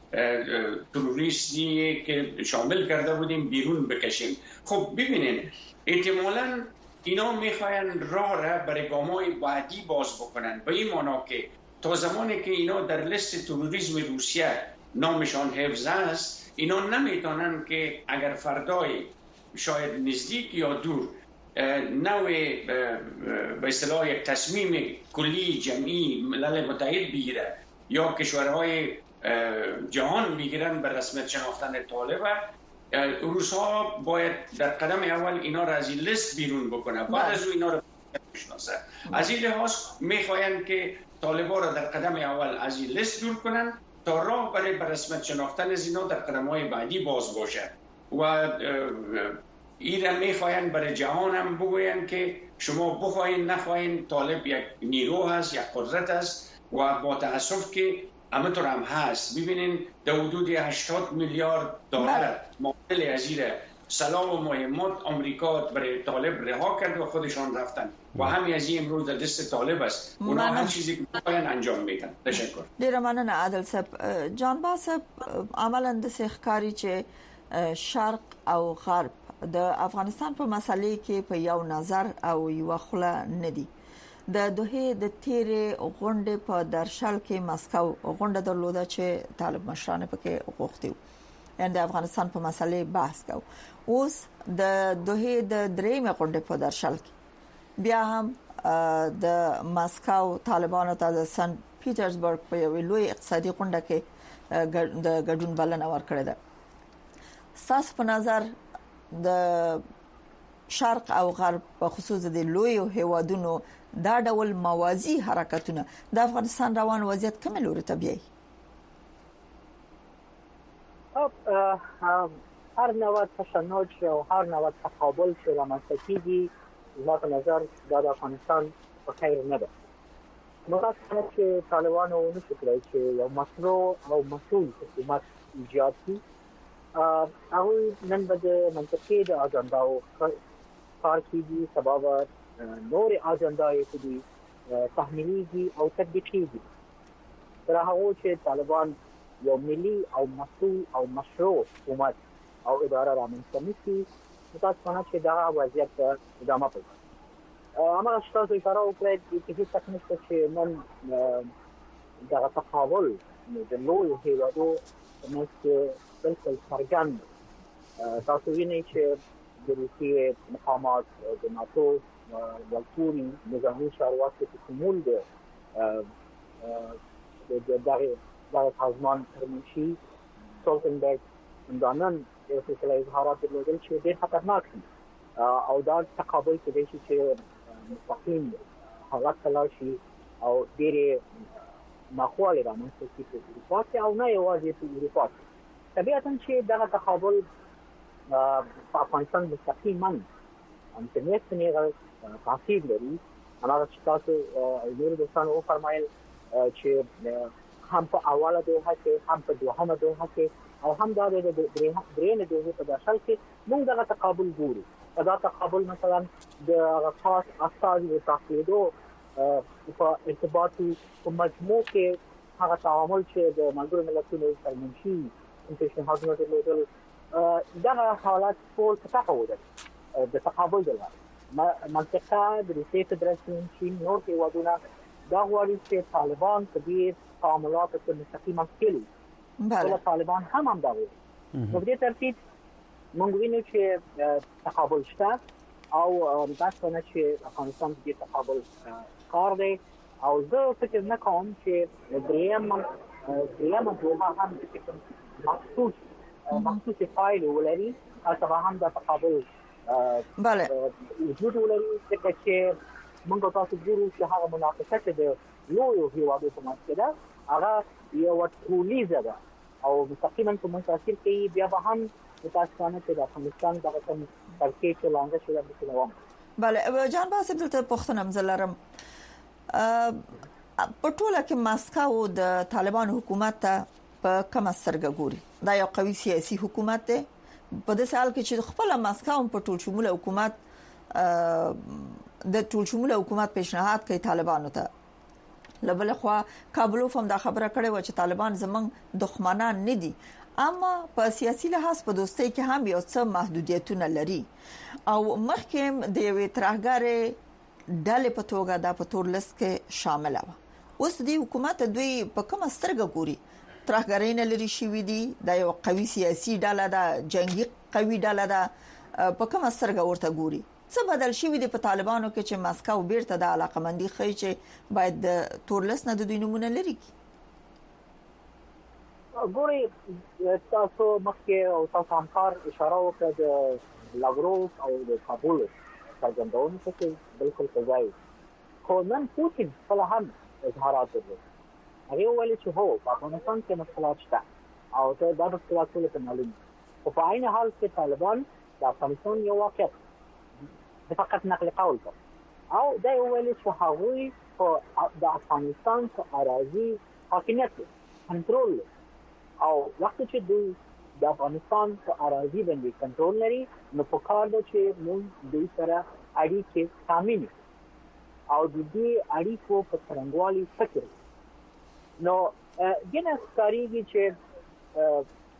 تروریستی که شامل کرده بودیم بیرون بکشیم. خب ببینید احتمالاً اینا میخواین راه را برای گام‌های بعدی باز بکنن به این معنا که تا زمانی که اینا در لیست تروریسم روسیه نامشان حفظ است اینا نمیتونن که اگر فردای شاید نزدیک یا دور نوع به اصطلاح یک تصمیم کلی جمعی ملل متحد بگیره یا کشورهای جهان بگیرن به رسمیت شناختن طالب، روس‌ها باید در قدم اول اینا را از این لیست بیرون بکنه، بعد از او اینا را بشناسه. از این لحاظ میخواین که طالبان را در قدم اول از این لیست دور کنن تا راه برای به رسمیت شناختن از اینا در قدم‌های بعدی باز باشه و این را میخواین برای جهان هم بگوین که شما بخواین نخواین طالب یک نیرو هست، یک قدرت هست و با تاسف که همینطور هم هست. ببینین در حدود 80 میلیارد دلار معامله از این سلاح و مهمات آمریکا برای طالب رها کرد و خودشان رفتن و همین از این امروز در دست طالب است. اونا هر چیزی که میخواین انجام میدن. تشکر. ډیر مننه عادل صاحب. جان باسب عملاً د ښکاری چې شرق او غرب د افغانستان په مسلې کې په یو نظر او یو خله ندي. د دوه د تیرې غونډې په درشل کې مسکو غونډه درلوده چې طالب مشران پکې غوښتي یعنی د افغانستان په مسلې بحث کو. اوس د دوه د درېمه غونډې په درشل کې بیا هم د مسکو طالبانو ته د سن پیټرزبرګ په یو لوی اقتصادي غونډه کې د ګډون بلنه ورکړه ده. ساس په نظر د شرق او غرب په خصوص د لوی هیوادونو دا ډول موازی حرکتونه د افغانستان روان وضعیت کوم لوري ته بیاي؟ هر نوع تشنج او هر نوع تقابل چې رامنځته کیږي زما په نظر دا د افغانستان په خیر نه ده. متاسفانه چې طالبانو نشي کولای چې یو مشروع او مسؤل حکومت ایجاد کړي. هغوی نن به د منطقې د اجنداو کار کیږي، سبا به نور اجنداوې چې دي تحمیلیږي او تطبیقیږي. تر هغه چې طالبان یو ملي او مسؤل او مشروع حکومت او اداره رامنځته نکړي، متاسفانه چې دا وضعیت ادامه پیدا اما تاسو اشاره وکړئ چې هیڅ تکنیک چې من دا تقابل د لوی هیوادو مثل بالکل څرګند تاسو وینئ چې د روسیې مقامات د ناتو ولکوري نظامي چارواکي په کومول د دغه سازمان ترمنشي سولتنبرګ اندانن یو څه اظهارات درلودل چې ډېر خطرناک دي او دا تقابل کې چې مستقیم حالات تلل شي او ډېر مخاله رامنځته کیږي په اروپا کې او نه یوازې په اروپا کې طبیعتاً چې دغه تقابل په افغانستان مستقیما امنیت څنګه تاثیر لري هغه چې تاسو نور دوستانو وفرمایل چې هم په اوله دوه کې هم په دوهمه دوه کې او هم دا د درېنه دوه په داخل کې موږ دغه تقابل ګورو دا تقابل مثلا د خاص اساس او تقلیدو په ارتباطي په مجموع کې هغه تعامل چې د ملګرو ملتونو سره منشي انټرنیشنل هاوسینګ لیدل دا حالات ټول تفاوت د تقابل دلته منطقه د روسیې فدراسیون چین نور هیوادونه دا غواړي چې طالبان په دې تعاملات کې مستقیما کړي بله طالبان هم دا وایي په دې ترتیب موږ وینو چې تقابل شته او تاسو نه چې افغانستان کې تقابل کار دی او زه فکر نه کوم چې دریم دوه هم مخصوص فایل ولري تاسو هم دا تقابل بله وجود ولري چې موږ تاسو ګورو چې هغه مناقشه چې د لویو هیوادو په منځ کې ده هغه یو ټولیزه ده او مستقیما په منتظر کې بیا به هم تاسو نه چې د افغانستان دغه کوم ترکیب چې لاندې شوی د نوام بله جان باسم دلته پښتنه مزلرم په ټوله کې ماسکو د طالبان حکومت ته په کومه سترګه ګوري دا یو قوي سیاسي حکومت دی په دې حال کې چې خپل ماسکو په ټول شموله حکومت د ټول شموله حکومت پیشنهاد کوي طالبانو ته لبل خو کابلوف هم دا خبره کړې و چې طالبان زمنګ دښمنان نه دي اما په سیاسي لحاظ په دوستۍ کې هم یو څه محدودیتونه لري او مخکې د یوې ترهګرې ډلې په توګه دا په تورلس کې شامل و اوس د حکومت دوی په کومه سترګه ګوري ترهګرۍ نه لري شوې دي دا یو قوي سیاسي ډله ده جنگي قوي ډله ده په کومه سترګه ورته ګوري څه بدل شوی دی په طالبانو کې چې ماسکو بیرته د علاقمندي خي چې باید د تورلس نه د دوی نمونه لري ګوري تاسو مخکې او تاسو هم کار اشاره وکړه د لاوروف او د کابل څرګندونه چې بالکل ځای خو نن پوتین خپل هم اظهارات وکړي هغه ویل چې هو په افغانستان کې مشکلات شته او ته دا مشکلات ټول معلوم او په عین حال کې طالبان د افغانستان یو واقعیت فقط نقل قول کړ او دا ویل چې هغوی په د افغانستان په اراضي حاکمیت کنټرول او وخت چې د افغانستان په اراضي باندې کنټرول لري نو په کار ده چې موږ د سره اړیکې تامین او د دې اړیکو په څرنګوالي فکر نو ګنه ستاريږي چې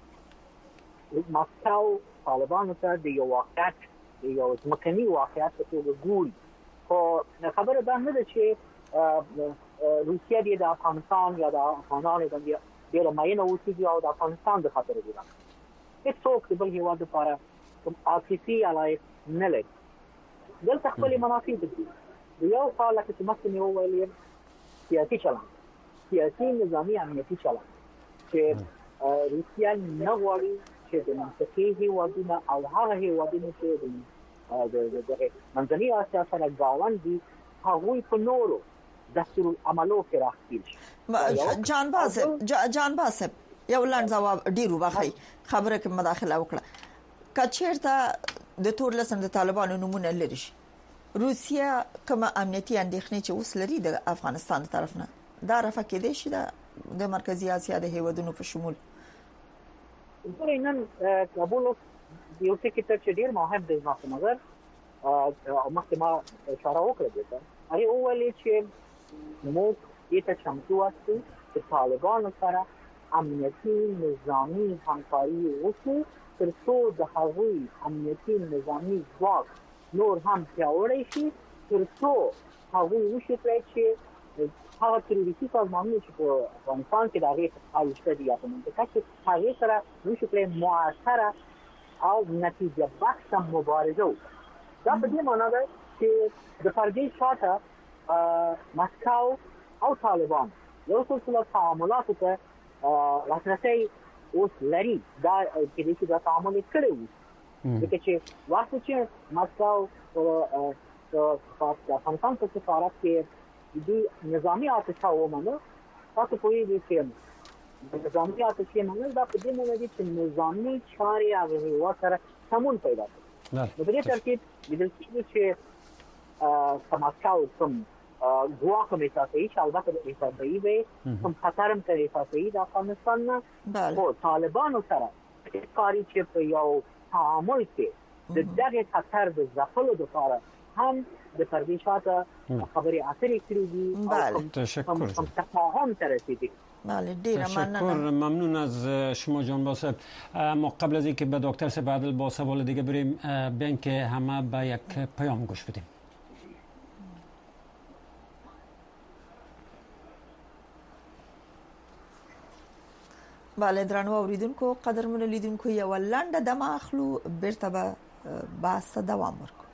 ماسکو طالبانو ته د یو واقعیت یو مکنی واقعیت په توګه ګوري خو خبره دا نه ده چې روسیه د افغانستان یا د افغانانو باندې ډېر ماینه اوسېږي او د افغانستان د خاطر دی هیڅوک د بل هیواد لپاره کوم عاطفي علاقه نه لري دلته خپل منافع دي یو حاله چې مخکې مې وویل سیاسي چلند سیاسي نظامي امنیتي چلند چې روسیه نه غواړي چې د منطقي هیوادونو او هغه هیوادونو چې د منځنۍ اسیا سره ګاونډ دي هغوی په نورو دستور عملو کې راخیل جان باسم یو لاند جواب ډیرو واخی خبره کې مداخله وکړه کچېرته د تورلسم د طالبانو نمونه لري روسیا کوم امنیتي اندېښنې چې اوس لري د افغانستان طرف نه دا رافه کې دي چې د مرکزی اسیا د هیوادونو په شمول نن کابل یو څه کې چې ډیر مهم دی ما په نظر او مخکې ما اشاره وکړه دته هغه وویل چې موږ دې ته چمتو اوسو چې طالبانو سره امنیتي نظامی همکاري وکړو ترڅو د هغوی امنیتي نظامی ځواک نور هم پیاوړی شي ترڅو هغه وشي چې هغه تروریستي سازمانونه چې په افغانستان کې د هغې حال شته دي یا په منطقه کې هغې سره وشي کړی مؤثره او نتیجه بخشه مبارزه وکړي. دا په دې معنا ده چې د پردې شاته مسکو او طالبان یو سلسله تعاملاتو ته لاسرسی اوس لري. دا کېدای شي دا تعامل یې کړی وي ځکه چې وخت چې مسکو په افغانستان په سفارت کې د نظامی آتشه ومنه تاسو پوهیږئ چې د نظامی آتشه منل دا په دې معنی دی چې نظامی چارې هغه هیواد سره سمون پیدا کړي. نو په دې ترتیب لیدل کېږي چې مسکو کوم ګواښ هم احساسوي چې البته احساسوي وي کوم خطر هم ترې احساسوي د افغانستان نه خو طالبانو سره کاری چې په یو تعامل کې د دغه خطر د ځپلو لپاره هم د پردې شاته خبرې اترې کړې دي او تشکر تفاهم ته رسیدي. تشکر، ممنون از شما جان باسب. ما قبل از اینکه به دکتر صاحب عادل با سوال دیگه بریم بیان که همه به یک پیام گوش بدیم. بله درنو اوریدونکو قدرمن لیدونکو یو لنډه دمه اخلو بیرته به بحث دوام ورکړو.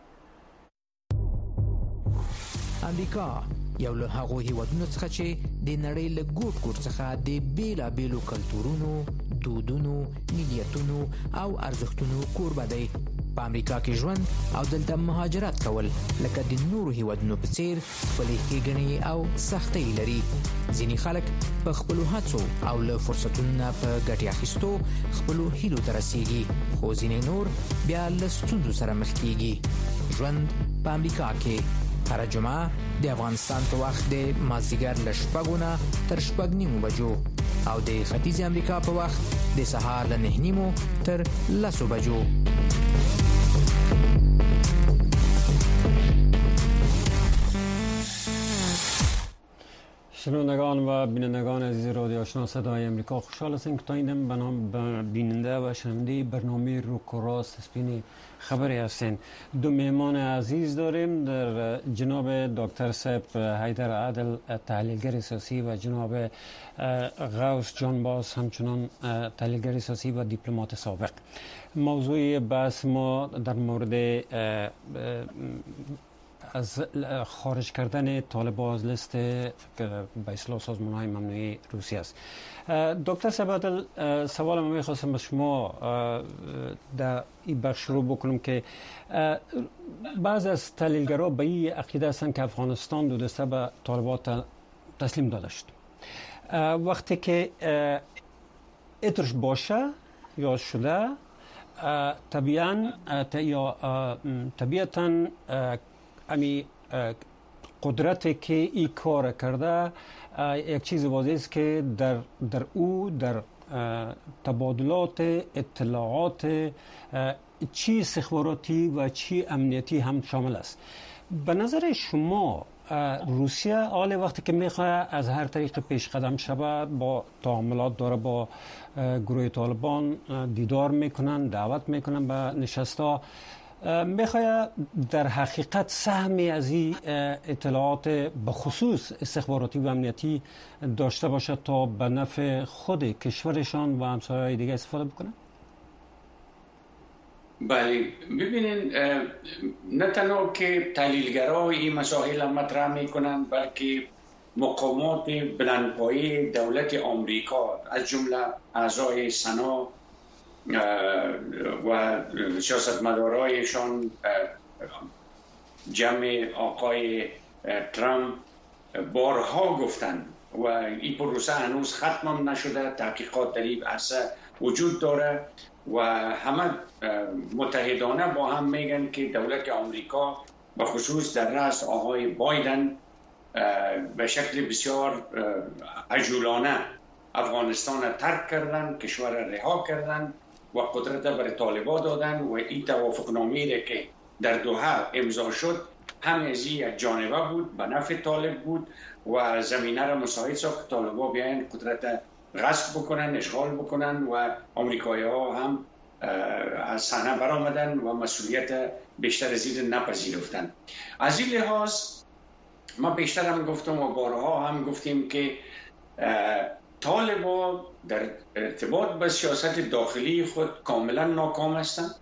امریکا یو له هغو هیوادونو څخه چې د نړۍ له ګوټ ګوټ څخه د بیلابیلو کلتورونو، دودونو، ملیتونو او ارزښتونو کوربه دی. په امریکا کې ژوند او دلته مهاجرت کول لکه د نورو هیوادونو په څیر خپلې ښېګڼې او سختۍ لري. ځینې خلک په خپلو هڅو او له فرصتونو نه په ګټې اخیستو خپلو هیلو ته رسیږي، خو ځینې نور بیا له ستونزو سره مخ کیږي. ژوند په امریکا کې هر جمعه د افغانستان په وخت د مازدیګر له 6 نه تر 6:30 بجو او د ختیځ امریکا په وخت د سهار له 9:30 تر 10 بجو. شنوندگان و بینندگان عزیز رادیو آشنا صدای امریکا، خوشحال هستیم که تا این دم به نام بیننده و شنونده برنامه روک و راست اسپین خبری هستین. دو مهمان عزیز داریم، در جناب دکتر صاحب حیدر عادل تحلیلگر سیاسی و جناب غوث جان باز همچنان تحلیلگر سیاسی و دیپلمات سابق. موضوع بحث ما در مورد از خارج کردن طالبان از لیست به اصطلاح سازمان‌های ممنوعه روسیه است. دکتر صاحب سوال من می‌خواستم از شما در این بخش شروع بکنم که بعض از تحلیلگرها به این عقیده هستند که افغانستان دو دسته به طالبان تسلیم داده شد. وقتی که اترش باشه یا شده طبیعتاً امی قدرتی که این کار کرده یک چیز واضح است که در تبادلات اطلاعات چی استخباراتی و چی امنیتی هم شامل است. به نظر شما روسیه حال وقتی که میخواد از هر طریق پیش قدم شود با تعاملات داره با گروه طالبان دیدار میکنن، دعوت میکنن به نشستا، میخواد در حقیقت سهمی از این اطلاعات به خصوص استخباراتی و امنیتی داشته باشد تا به نفع خود کشورشان و همسایه‌های دیگه استفاده بکنن؟ بله، ببینین نه تنها که تحلیلگرها این مسائل مطرح میکنن بلکه مقامات بلندپایه دولت آمریکا از جمله اعضای سنا و سیاستمدارایشان جمع آقای ترامپ بارها گفتند و این پروسه هنوز ختم نشده، تحقیقات در این عرصه وجود داره و همه متحدانه با هم میگن که دولت آمریکا به خصوص در رأس آقای بایدن به شکل بسیار عجولانه افغانستان را ترک کردن، کشور را رها کردن و قدرت برای طالبان دادن و این توافقنامه‌ای که در دوحه امضا شد هم از یک جانبه بود، به نفع طالب بود و زمینه را مساعد ساخت طالبان بیاین قدرت غصب بکنن، اشغال بکنن و آمریکایی ها هم از صحنه برآمدن و مسئولیت بیشتر از این نپذیرفتن. از این لحاظ ما بیشتر هم گفتم و بارها هم گفتیم که طالبان در ارتباط به سیاست داخلی خود کاملا ناکام هستند.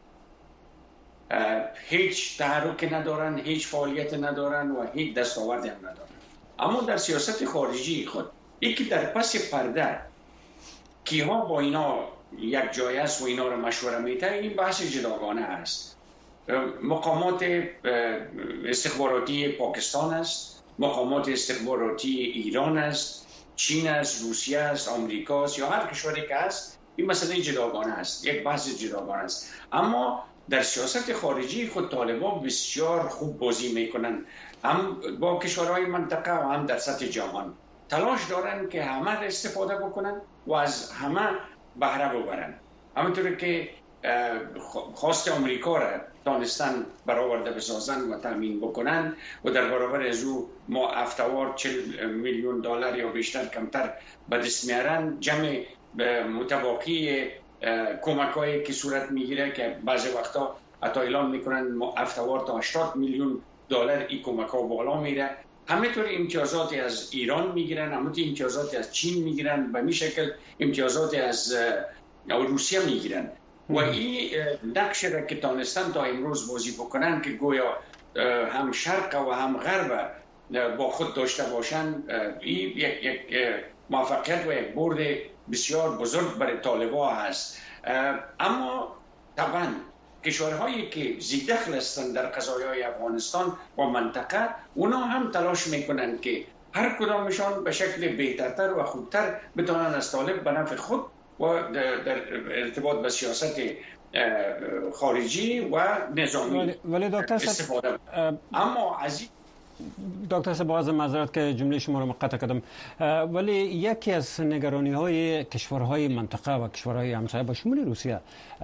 هیچ تحرک ندارن، هیچ فعالیت ندارن و هیچ دستاوردی هم ندارن. اما در سیاست خارجی خود یکی در پس پرده کیها با اینا یک جای است و اینا رو مشوره میده، این بحث جداگانه است. مقامات استخباراتی پاکستان است، مقامات استخباراتی ایران است، چین است، روسیه است، آمریکا است یا هر کشوری که است، این مسئله جداگانه است، یک بحث جداگانه است. اما در سیاست خارجی خود طالبان بسیار خوب بازی میکنن، هم با کشورهای منطقه و هم در سطح جهان. تلاش دارن که همه را استفاده بکنن و از همه بهره ببرن. همونطور که خواست آمریکا را دانستن برآورده بسازن و تامین بکنن و در برابر از او ما افتوار 40 میلیون دلار یا بیشتر کمتر به دست میارن. جمع متواقی کمکایی که صورت میگیره که بعضی وقتا حتی اعلان میکنن افتوار تا 80 میلیون دلار این کمک‌ها بالا میره. همینطور امتیازاتی از ایران میگیرن، همینطور امتیازاتی از چین میگیرن، به این شکل امتیازاتی از روسیه میگیرن و این نقش را که تانستن تا امروز بازی بکنن که گویا هم شرق و هم غرب با خود داشته باشن، این یک موفقیت و یک برد بسیار بزرگ برای طالبان هست. اما طبعا کشورهایی که زیدخل هستند در قضایای افغانستان و منطقه، اونا هم تلاش میکنن که هر کدامشان به شکل بهترتر و خوبتر بتونن از طالب به نفع خود و در ارتباط به سیاست خارجی و نظامی استفاده کنن. اما از دکتر صاحب باز معذرت که جمله شما رو قطع کردم، ولی یکی از نگرانی های کشورهای منطقه و کشورهای همسایه با شمول روسیه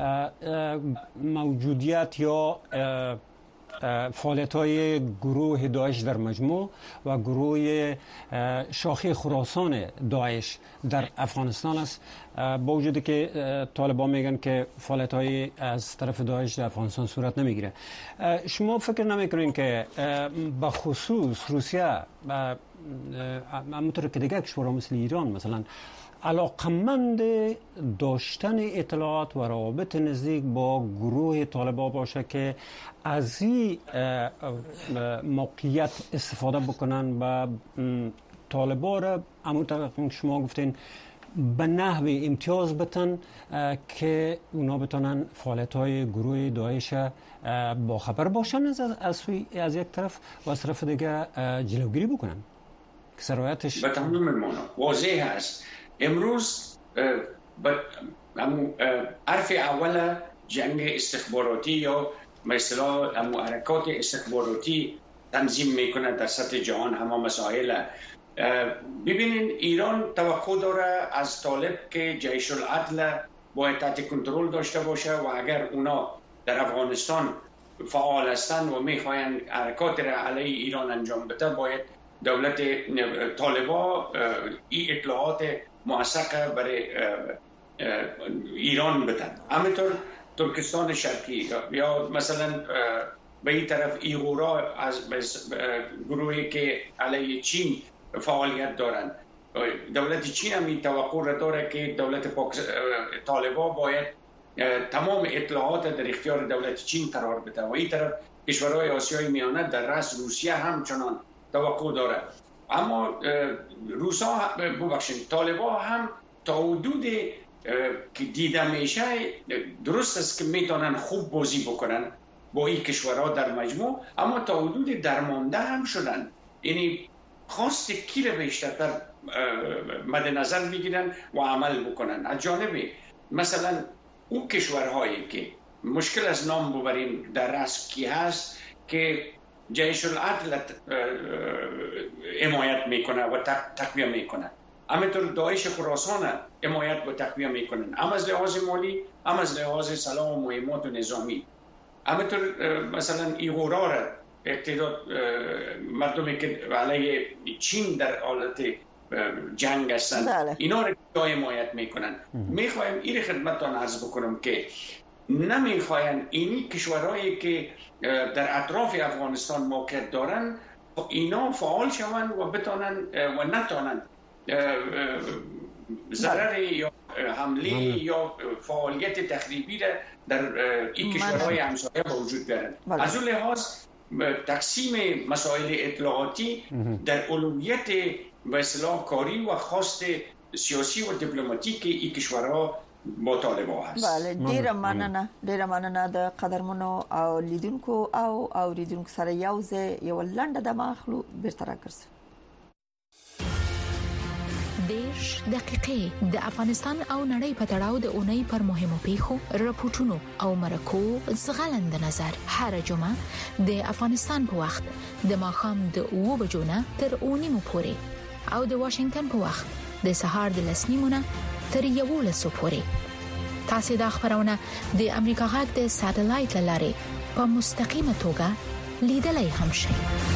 موجودیت یا فعالیت‌های گروه داعش در مجموع و گروه شاخه خراسان داعش در افغانستان است، با وجودی که طالبان میگن که فعالیت‌های از طرف داعش در افغانستان صورت نمیگیره. شما فکر نمیکنین که به خصوص روسیه همونطور که دیگه کشورها مثل ایران مثلا علاقمند داشتن اطلاعات و روابط نزدیک با گروه طالبان باشه که از این موقعیت استفاده بکنن و طالبان را همونطور که شما گفتین به نحو امتیاز بتن که اونا بتونن فعالیت‌های گروه داعش با خبر باشن از یک طرف و از طرف دیگه جلوگیری بکنن که سرایتش به تمام معنا واضح است. امروز حرف اول جنگ استخباراتی یا مثلا حرکات استخباراتی تنظیم میکنه در سطح جهان همه مسائل. ببینین ایران توقع داره از طالب که جیش العدل باید تحت کنترل داشته باشه و اگر اونا در افغانستان فعال هستند و میخواین حرکات را علیه ایران انجام بده، باید دولت طالبان این اطلاعات موثق برای ایران بدن. همینطور ترکستان شرقی یا مثلا به این طرف ایغورا از گروهی که علیه چین فعالیت دارند، دولت چین هم این توقع را داره که دولت طالبان باید تمام اطلاعات در اختیار دولت چین قرار بده و این طرف کشورهای آسیای میانه در رأس روسیه هم چنان توقع داره. اما طالبان هم تا حدود که دیده میشه درست است که میتونن خوب بازی بکنن با این کشورها در مجموع، اما تا حدود درمانده هم شدن. یعنی خواست کی را بیشتر مد نظر بگیرن و عمل بکنن. از جانب مثلا اون کشورهایی که مشکل از نام ببریم در رأس کی هست که جیش العدل حمایت میکنه و تقویه میکنه، همینطور داعش خراسان حمایت و تقویه میکنن، هم از لحاظ مالی هم از لحاظ سلاح و مهمات و نظامی. همینطور مثلا ایغورا را اقتدار مردمی که علیه چین در حالت جنگ هستند اینا را حمایت میکنن. میخوایم این خدمتتان عرض بکنم که نمیخواین اینی کشورهایی که در اطراف افغانستان موقعیت دارن اینا فعال شوند و بتونن و نتونن ضرر یا حمله یا فعالیت تخریبی در این کشورهای همسایه به وجود بیارن. از اون لحاظ تقسیم مسائل اطلاعاتی در اولویت به اصطلاح کاری و خواست سیاسی و دیپلماتیک این کشورها مطالبه هست. بله، ډیره مننه د قدرمنو او لیدونکو او اوریدونکو سره یو لنډه د ماخلو بیرته راګرځي. 10 دقیقې د افغانستان او نړۍ په تړاو د اونۍ پر مهمو پیښو راپورټونو او مرکو زغلند نظر هر جمعه د افغانستان په وخت د ماښام د 2 بجو نه تر 9 پورې او د واشنگټن په وخت د سهار د 10 نه تر 11 پورې. تاسو د خبرونه د امریکا غږ د ساتلایت لارې په مستقیمه توګه لیدلای هم شئ.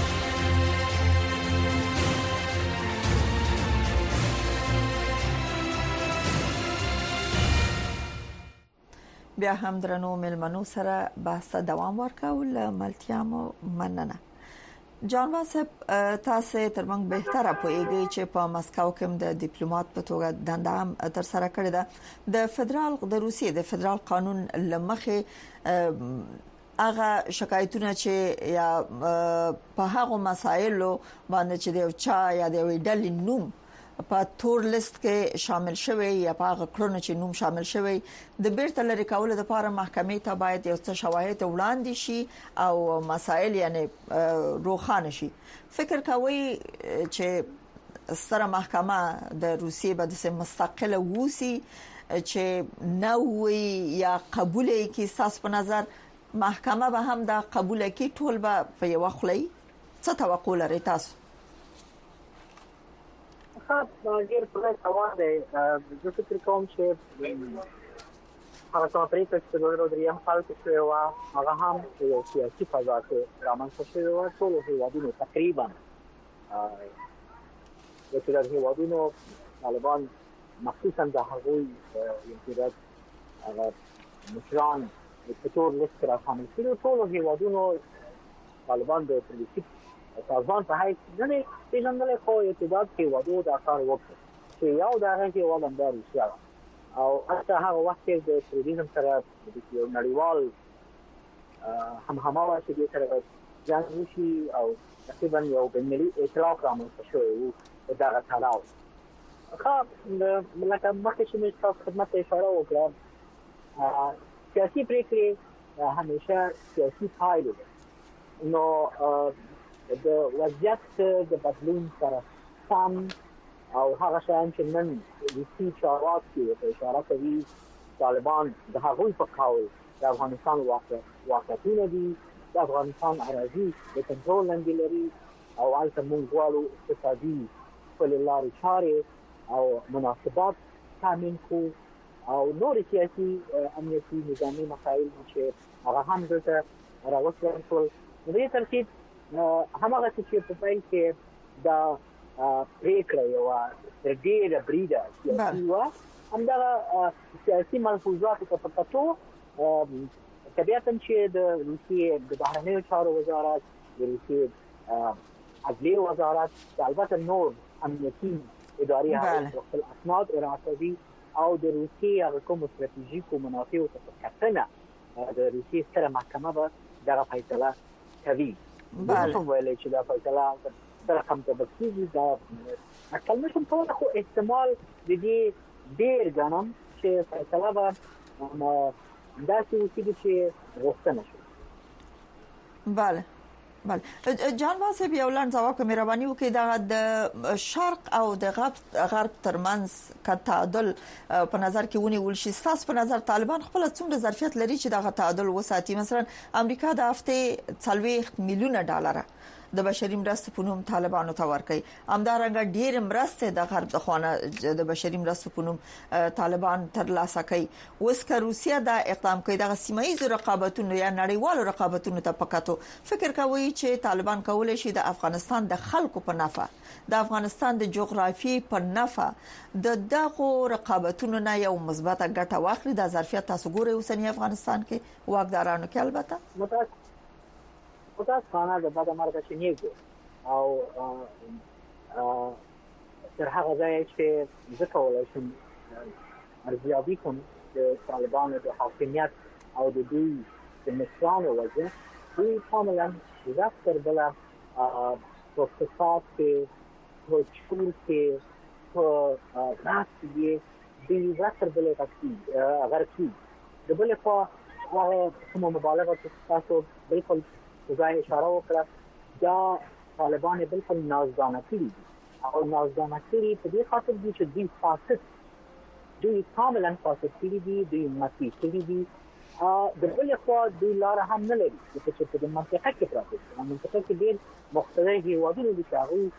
بیا هم درنو ملمنو سره بحث دوام ورکول ملتیامو مننه. جان واسب تاسو تر موږ بهتره پوهیږئ چې په مسکو کې د ډیپلوماټ په توګه دنده هم تر سره کړې ده. د روسیې د فدرال قانون لمخې هغه شکایتونه چې یا په هغه مسایلو باندې چې د چا یا د ډلې نوم په تور لیست کې شامل شوی یا په هغه کړنو چې نوم شامل شوی د بیرته لري کولو لپاره محکمې ته باید یو څه شواهد وړاندې شي او مسایل یعنی روښانه شي. فکر کوي چې ستره محکمه د روسیې به د مستقله ووسی چې نوې یا قبول کی اساس په نظر محکمه به هم دا قبول کی ټول به په یو خلې څه توقع لري تاسو؟ غیر پرې سوال دی. زه فکر کوم چې هغه څه پرې چې د دریم کال کې شو هغه هم یو سیاسي فضا کې رامنځته شوی و. ټول هیوادونو تقریبا د هیوادونو طالبان مخصوصا د هغوی انتداد هغه مشران په تور لیست را شامل شوي. ټول هیوادونو طالبان د پولیسي طالبان په هیڅ نه پیژندل خو اتحاد کې وادو د کار وکړ چې یو د هغه کې ولندار روسیا او حتی هغه وخت کې د تروریزم سره د یو نړیوال هموا چې د سره جنګي او تقریبا یو بینالمللي ائتلاف رامنځته شوی و دغه تړاو. خو لکه مخکې چې موږ تاسو خدمت اشاره وکړه سیاسي پریکړې همیشه سیاسي پایلې نو د وضعیت د بدلون سره سم او هغه شیان چې نن روسي چارواکي په اشاره کوي طالبان د هغوی په قول د افغانستان واقعیتونه دي د افغانستان اراضي د کنټرول لاندې لري او البته موږ غواړو اقتصادي خپلې لارې چارې او مناسبات تامین کړو او نور سیاسي امنیتي نظامي مسایل چې هغه هم دلته راوستل شول. په دې ترتیب همغه چې په پیل کې دا پریکړه یو ډېره بریده سیاسي و همدا سیاسي ملحوظات په پټو طبیعتاً چې د روسیې د بهرنیو چارو وزارت د روسیې عدلیه وزارت البته نور امنیتي ادارې خپل اسناد ارائه او د روسیې هغه کوم ستراتیژیکو منافعو ته کتنه د روسیې ستره محکمه به دغه فیصله کوي. بله ویل چې دا فیصله سره هم تبصیږي دا اصل نشم په خو احتمال د دې ډیر غنم چې فیصله به داسې وکړي چې غوښتنه شي. بله جان واسب یو لاند ځواب کوم رواني وکي دا د شرق او د غرب ترمنځ تعادل په نظر کې ونیول شي. تاسو په نظر طالبان خپل څومره ظرفیت لري چې دا تعادل وساتي؟ مثلا امریکا د هفته 40 میلیون ډالر د بشري مرستو په نوم طالبانو ته ورکړي. همدارنګه ډېر مرسته د غرب د خوانه د بشري مرستو په نوم طالبان ترلاسه کوي. اوس که روسیه دا اقدام کوي د سیمایي رقابتونو یا نړیوالو رقابتونو ته پکاتو، فکر کوي چې طالبان کولای شي د افغانستان د خلکو په نفع، د افغانستان د جغرافیې په نفع د دغه رقابتونو نه یو مثبته ګټه واخلي؟ د ظرفیت تاسو ګورئ اوسنی افغانستان کې واکدارانو کې البته متاسفانه د بعد مرګ شنیږي او تر هغه ځای چې زه کولای شم ارزیابي کوم د طالبانو د حاکمیت او د دوی د مشرانو وجه دوی کاملا ځکه بلا په فساد کې په چور کې په راستي دی ځکه بلا تاسو غرقي د بل په هغه کوم مبالغه تاسو بالکل ځای اشاره وکړه دا طالبان بالکل نازدانه کړي او نازدانه کړي په دې خاطر چې دوی فاسد دوی کاملا فاسد کړي دي ماتي کړي دي د بل خوا دوی لار هم نه لري چې په دې منطقه کې پراته دي. منطقه کې ډېر مختلف هیوادونه دي چې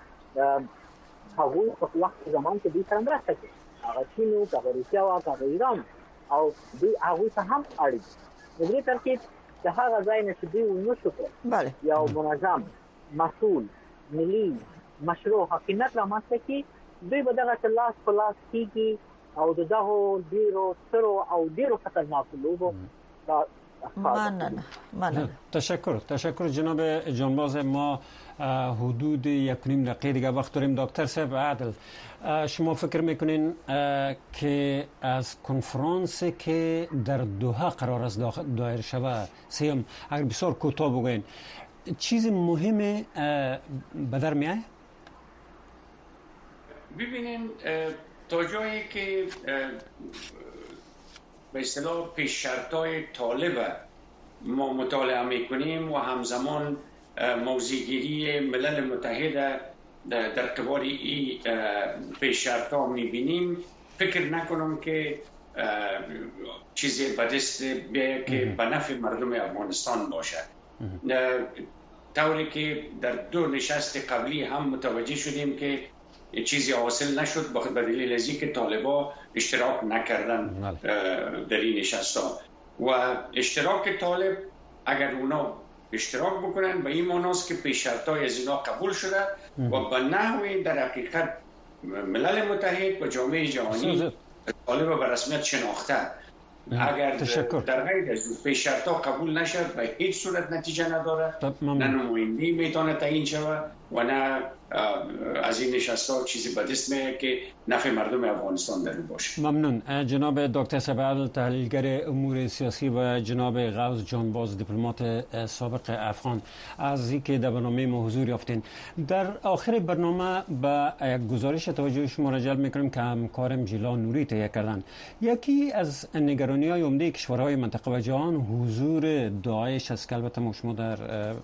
هغه په وخت زمان کې دوی سره مرسته کوي، هغه چین او هغه روسیا او هغه ایران او دوی هغه ته هم اړ دي. د دې ترکیب د هغه ځای نه چې دوی ونشو کړي یو منظم مسؤل ملي مشروع حکومت رامنځته کړي، دوی به دغه لاس په لاس کېږي او دغه ډیرو سترو او ډیرو خطرناکو لوبو تشکر جناب جانباز. ما حدود 1.5 دقیقه دیگه وقت داریم. دکتر صاحب عادل، شما فکر میکنین که از کنفرانسی که در دوحه قرار است دایر شود سیم، اگر بسیار کوتاه بگوین چیز مهم به در میاد؟ ببینین تا جایی که به اصطلاح پیش شرطای طالب ما مطالعه میکنیم و همزمان موضع‌گیری ملل متحد در قبال این پیش شرطا میبینیم، فکر نکنم که چیزی به دست بیاید که به نفع مردم افغانستان باشد. طوری که در دو نشست قبلی هم متوجه شدیم که چیزی حاصل نشد به دلیل از اینکه طالبا اشتراک نکردن در این نشست‌ها و اشتراک طالب اگر اونا اشتراک بکنن به این معناست که پیش شرطای از اینا قبول شده و به نحوی در حقیقت ملل متحد و جامعه جهانی طالب به رسمیت شناخته. اگر در غیر از پیش شرطا قبول نشد به هیچ صورت نتیجه نداره، نه نمایندگی میتونه تعیین شود و نه از این نشست‌ها چیزی به دست میاد که نفع مردم افغانستان در باشه. ممنون جناب دکتر سبعل، تحلیلگر امور سیاسی و جناب غوث جانباز، دیپلمات سابق افغان، از اینکه در برنامه ما حضور یافتین. در آخر برنامه به یک گزارش توجه شما را جلب میکنیم که همکارم جیلا نوری تهیه کردن. یکی از نگرانی‌های عمده کشورهای منطقه و جهان حضور داعش است که البته ما شما در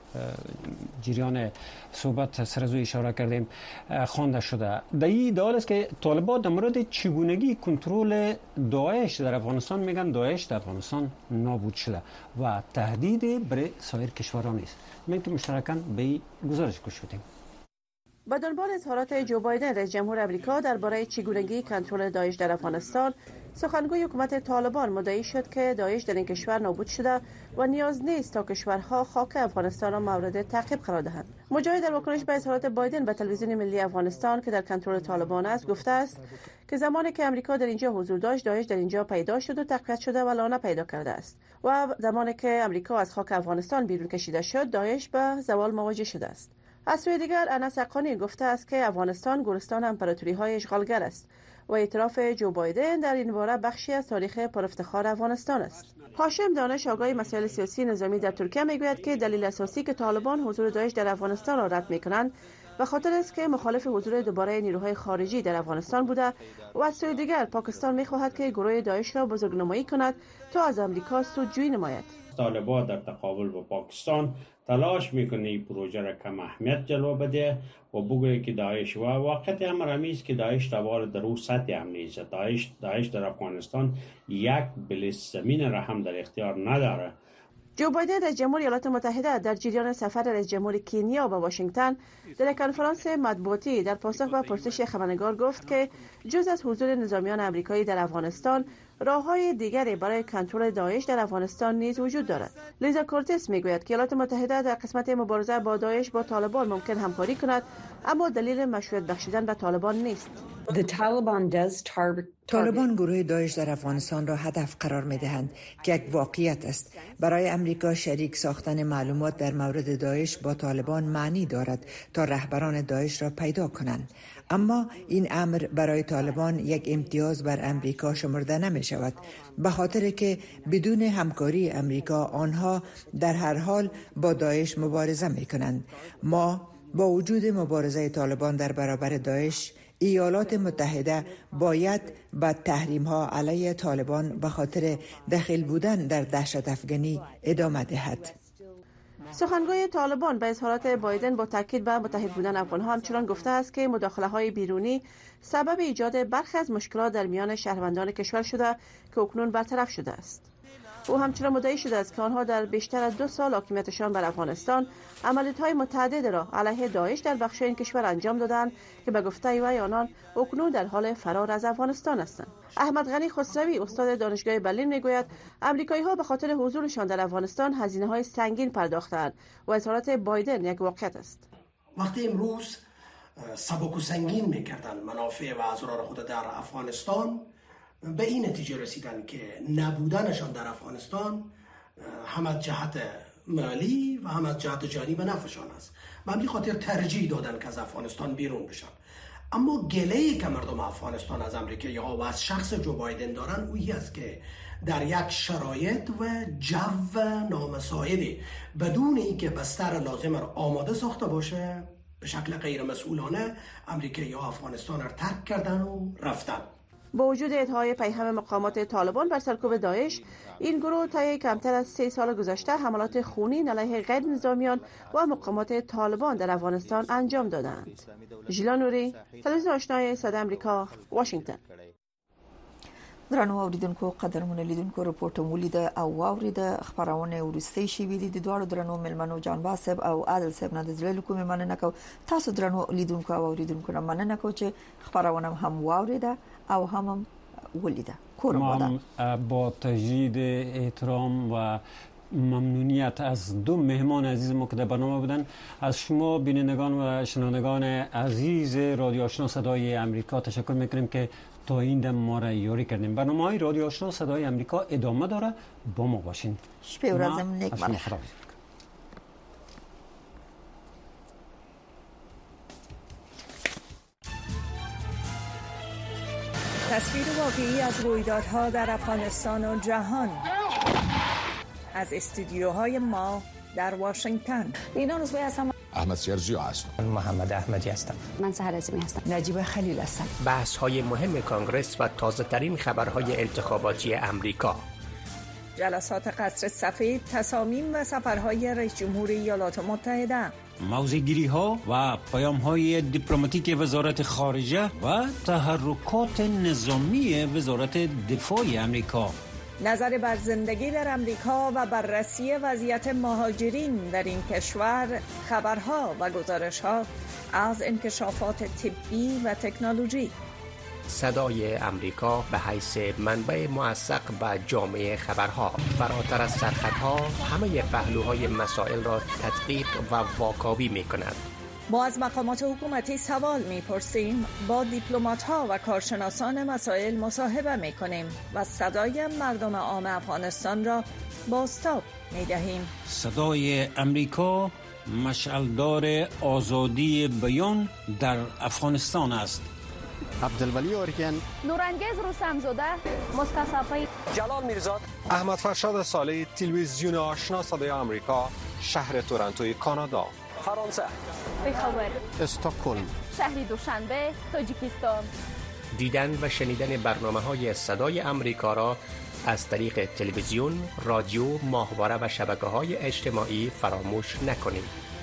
جریان صحبت سرزو اشاره کردیم خوانده شده. در این ادعا است که طالبان در مورد چگونگی کنترل داعش در افغانستان میگن داعش در افغانستان نابود شده و تهدید برای سایر کشورها نیست. من که مشترکاً به این گزارش گوش بدیم. با دنبال اظهارات جو بایدن رئیس جمهور آمریکا درباره چگونگی کنترل داعش در افغانستان، سخنگوی حکومت طالبان مدعی شد که داعش در این کشور نابود شده و نیاز نیست تا کشورها خاک افغانستان را مورد تعقیب قرار دهند. مجاهد در واکنش به اظهارات بایدن به تلویزیون ملی افغانستان که در کنترل طالبان است گفته است که زمانی که آمریکا در اینجا حضور داشت داعش در اینجا پیدا شد و تقویت شده و لانه پیدا کرده است و زمانی که آمریکا از خاک افغانستان بیرون کشیده شد داعش به زوال مواجه شده است. از سوی دیگر انس حقانی گفته است که افغانستان گورستان امپراتوری‌های اشغالگر است و اعتراف جو بایدن در این باره بخشی از تاریخ پرافتخار افغانستان است. هاشم دانش، آگاه مسائل سیاسی نظامی در ترکیه، میگوید که دلیل اساسی که طالبان حضور داعش در افغانستان را رد می‌کنند به خاطر است که مخالف حضور دوباره نیروهای خارجی در افغانستان بوده و از سوی دیگر پاکستان می‌خواهد که گروه داعش را بزرگنمایی کند تا از آمریکا سودجویی نماید. طالبان در تقابل با پاکستان تلاش میکنه این پروژه را کم اهمیت جلوه بده و بگویه که داعش و واقعیت امر همیست که داعش دوباره در اون سطح هم نیست. داعش در افغانستان یک بلیس زمین را هم در اختیار نداره. جو بایدن رئیس جمهور ایالات متحده در جریان سفر رئیس جمهور کنیا به واشنگتن در کنفرانس مطبوعاتی در پاسخ به پرسش خبرنگار گفت که جز از حضور نظامیان آمریکایی در افغانستان راه‌های دیگری برای کنترل داعش در افغانستان نیز وجود دارد. لیزا کورتس میگوید که ایالات متحده در قسمت مبارزه با داعش با طالبان ممکن همکاری کند، اما دلیل مشروعیت بخشیدن به طالبان نیست. طالبان گروه داعش در افغانستان را هدف قرار می‌دهند که یک واقعیت است. برای امریکا شریک ساختن معلومات در مورد داعش با طالبان معنی دارد تا رهبران داعش را پیدا کنند. اما این امر برای طالبان یک امتیاز بر امریکا شمرده نمی شود، به خاطر که بدون همکاری امریکا آنها در هر حال با داعش مبارزه می کنند. ما با وجود مبارزه طالبان در برابر داعش، ایالات متحده باید با تحریم‌ها علیه طالبان به خاطر دخیل بودن در دهشت افغانی ادامه دهد. سخنگوی طالبان به اظهارات بایدن با تاکید بر متحد بودن افغان‌ها همچنان گفته است که مداخله‌های بیرونی سبب ایجاد برخی از مشکلات در میان شهروندان کشور شده که اکنون برطرف شده است. او همچنان مدعی شده است که آنها در بیشتر از 2 سال حاکمیتشان بر افغانستان عملیات‌های متعدد را علیه داعش در بخش این کشور انجام دادند که به گفته وی آنان اکنون در حال فرار از افغانستان هستند. احمد غنی خسروی استاد دانشگاه برلین میگوید آمریکایی‌ها به خاطر حضورشان در افغانستان هزینه‌های سنگین پرداختند و اظهارات بایدن یک واقعیت است. وقتی امروز سبک و سنگین می‌کردند منافع و اسرار خود در افغانستان، به این نتیجه رسیدن که نبودنشان در افغانستان هم از جهت مالی و هم از جهت جانی به نفعشان است و همین خاطر ترجیح دادن که از افغانستان بیرون بشن. اما گله‌ای که مردم افغانستان از امریکایی‌ها و از شخص جو بایدن دارن اویی است که در یک شرایط و جو نامساعدی بدون اینکه بستر لازم را آماده ساخته باشه به شکل غیر مسئولانه امریکایی‌ها افغانستان را ترک کردن و رفتن. با وجود ادعای پیهم مقامات طالبان بر سرکوب داعش، این گروه طی کمتر از 3 سال گذشته حملات خونین علیه غیر نظامیان و مقامات طالبان در افغانستان انجام دادند. ژیلا نوری، تلویزیون آشنای صدای آمریکا، واشنگتن. درنو اوریدونکو قدرمن لیدونکو رپورټ مولید او اوریده خبرونه ورستي شي ویلي د دوړو درنو ملمنو جان باسب او عادل صاحب نه د زړه کومه مننه کو تاسو درنو لیدونکو او اوریدونکو نه مننه کو چې خبرونه هم واوریده او هم ولیده ما با تجدید احترام و ممنونیت از 2 مهمان عزیز ما که در برنامه بودن، از شما بینندگان و شنوندگان عزیز رادیو آشنا صدای آمریکا تشکر میکنیم که تا این دم ما را یاری کردیم. برنامه‌های رادیو آشنا صدای آمریکا ادامه داره، با ما باشین. شب و روزم نیک باشه. تصویر واقعی از رویدادها در افغانستان و جهان از استودیوهای ما در واشنگتن. اینا روزبه هستم. احمد سیرجی هستم. من محمد احمدی هستم. من سحر عظیمی هستم. نجیب خلیل هستم. بحث‌های مهم کانگرس و تازه‌ترین خبرهای انتخاباتی امریکا. جلسات قصر سفید، تصامیم و سفرهای رئیس جمهور ایالات متحده. موضع‌گیری‌ها و پیام‌های دیپلماتیک وزارت خارجه و تحرکات نظامی وزارت دفاع امریکا. نظر بر زندگی در امریکا و بررسی وضعیت مهاجرین در این کشور، خبرها و گزارش‌ها از انکشافات طبی و تکنولوژی. صدای امریکا به حیث منبع موثق به جامعه خبرها، فراتر از سرخطها همه پهلوهای مسائل را تدقیق و واکاوی می کند. ما از مقامات حکومتی سوال می‌پرسیم، با دیپلمات‌ها و کارشناسان مسائل مصاحبه می‌کنیم و صدای مردم عام افغانستان را بازتاب می‌دهیم. صدای امریکا مشعلدار آزادی بیان در افغانستان است. عبدالولی اورگن، نورانگیز رستمزاده، مصطفی جلال میرزاد، احمد فرشاد صالحی، تلویزیون آشنا صدای آمریکا، شهر تورنتوی کانادا، فرانسه، بخبر، استکهلم، شهر دوشنبه، تاجیکستان. دیدن و شنیدن برنامه‌های صدای امریکا را از طریق تلویزیون، رادیو، ماهواره و شبکه‌های اجتماعی فراموش نکنید.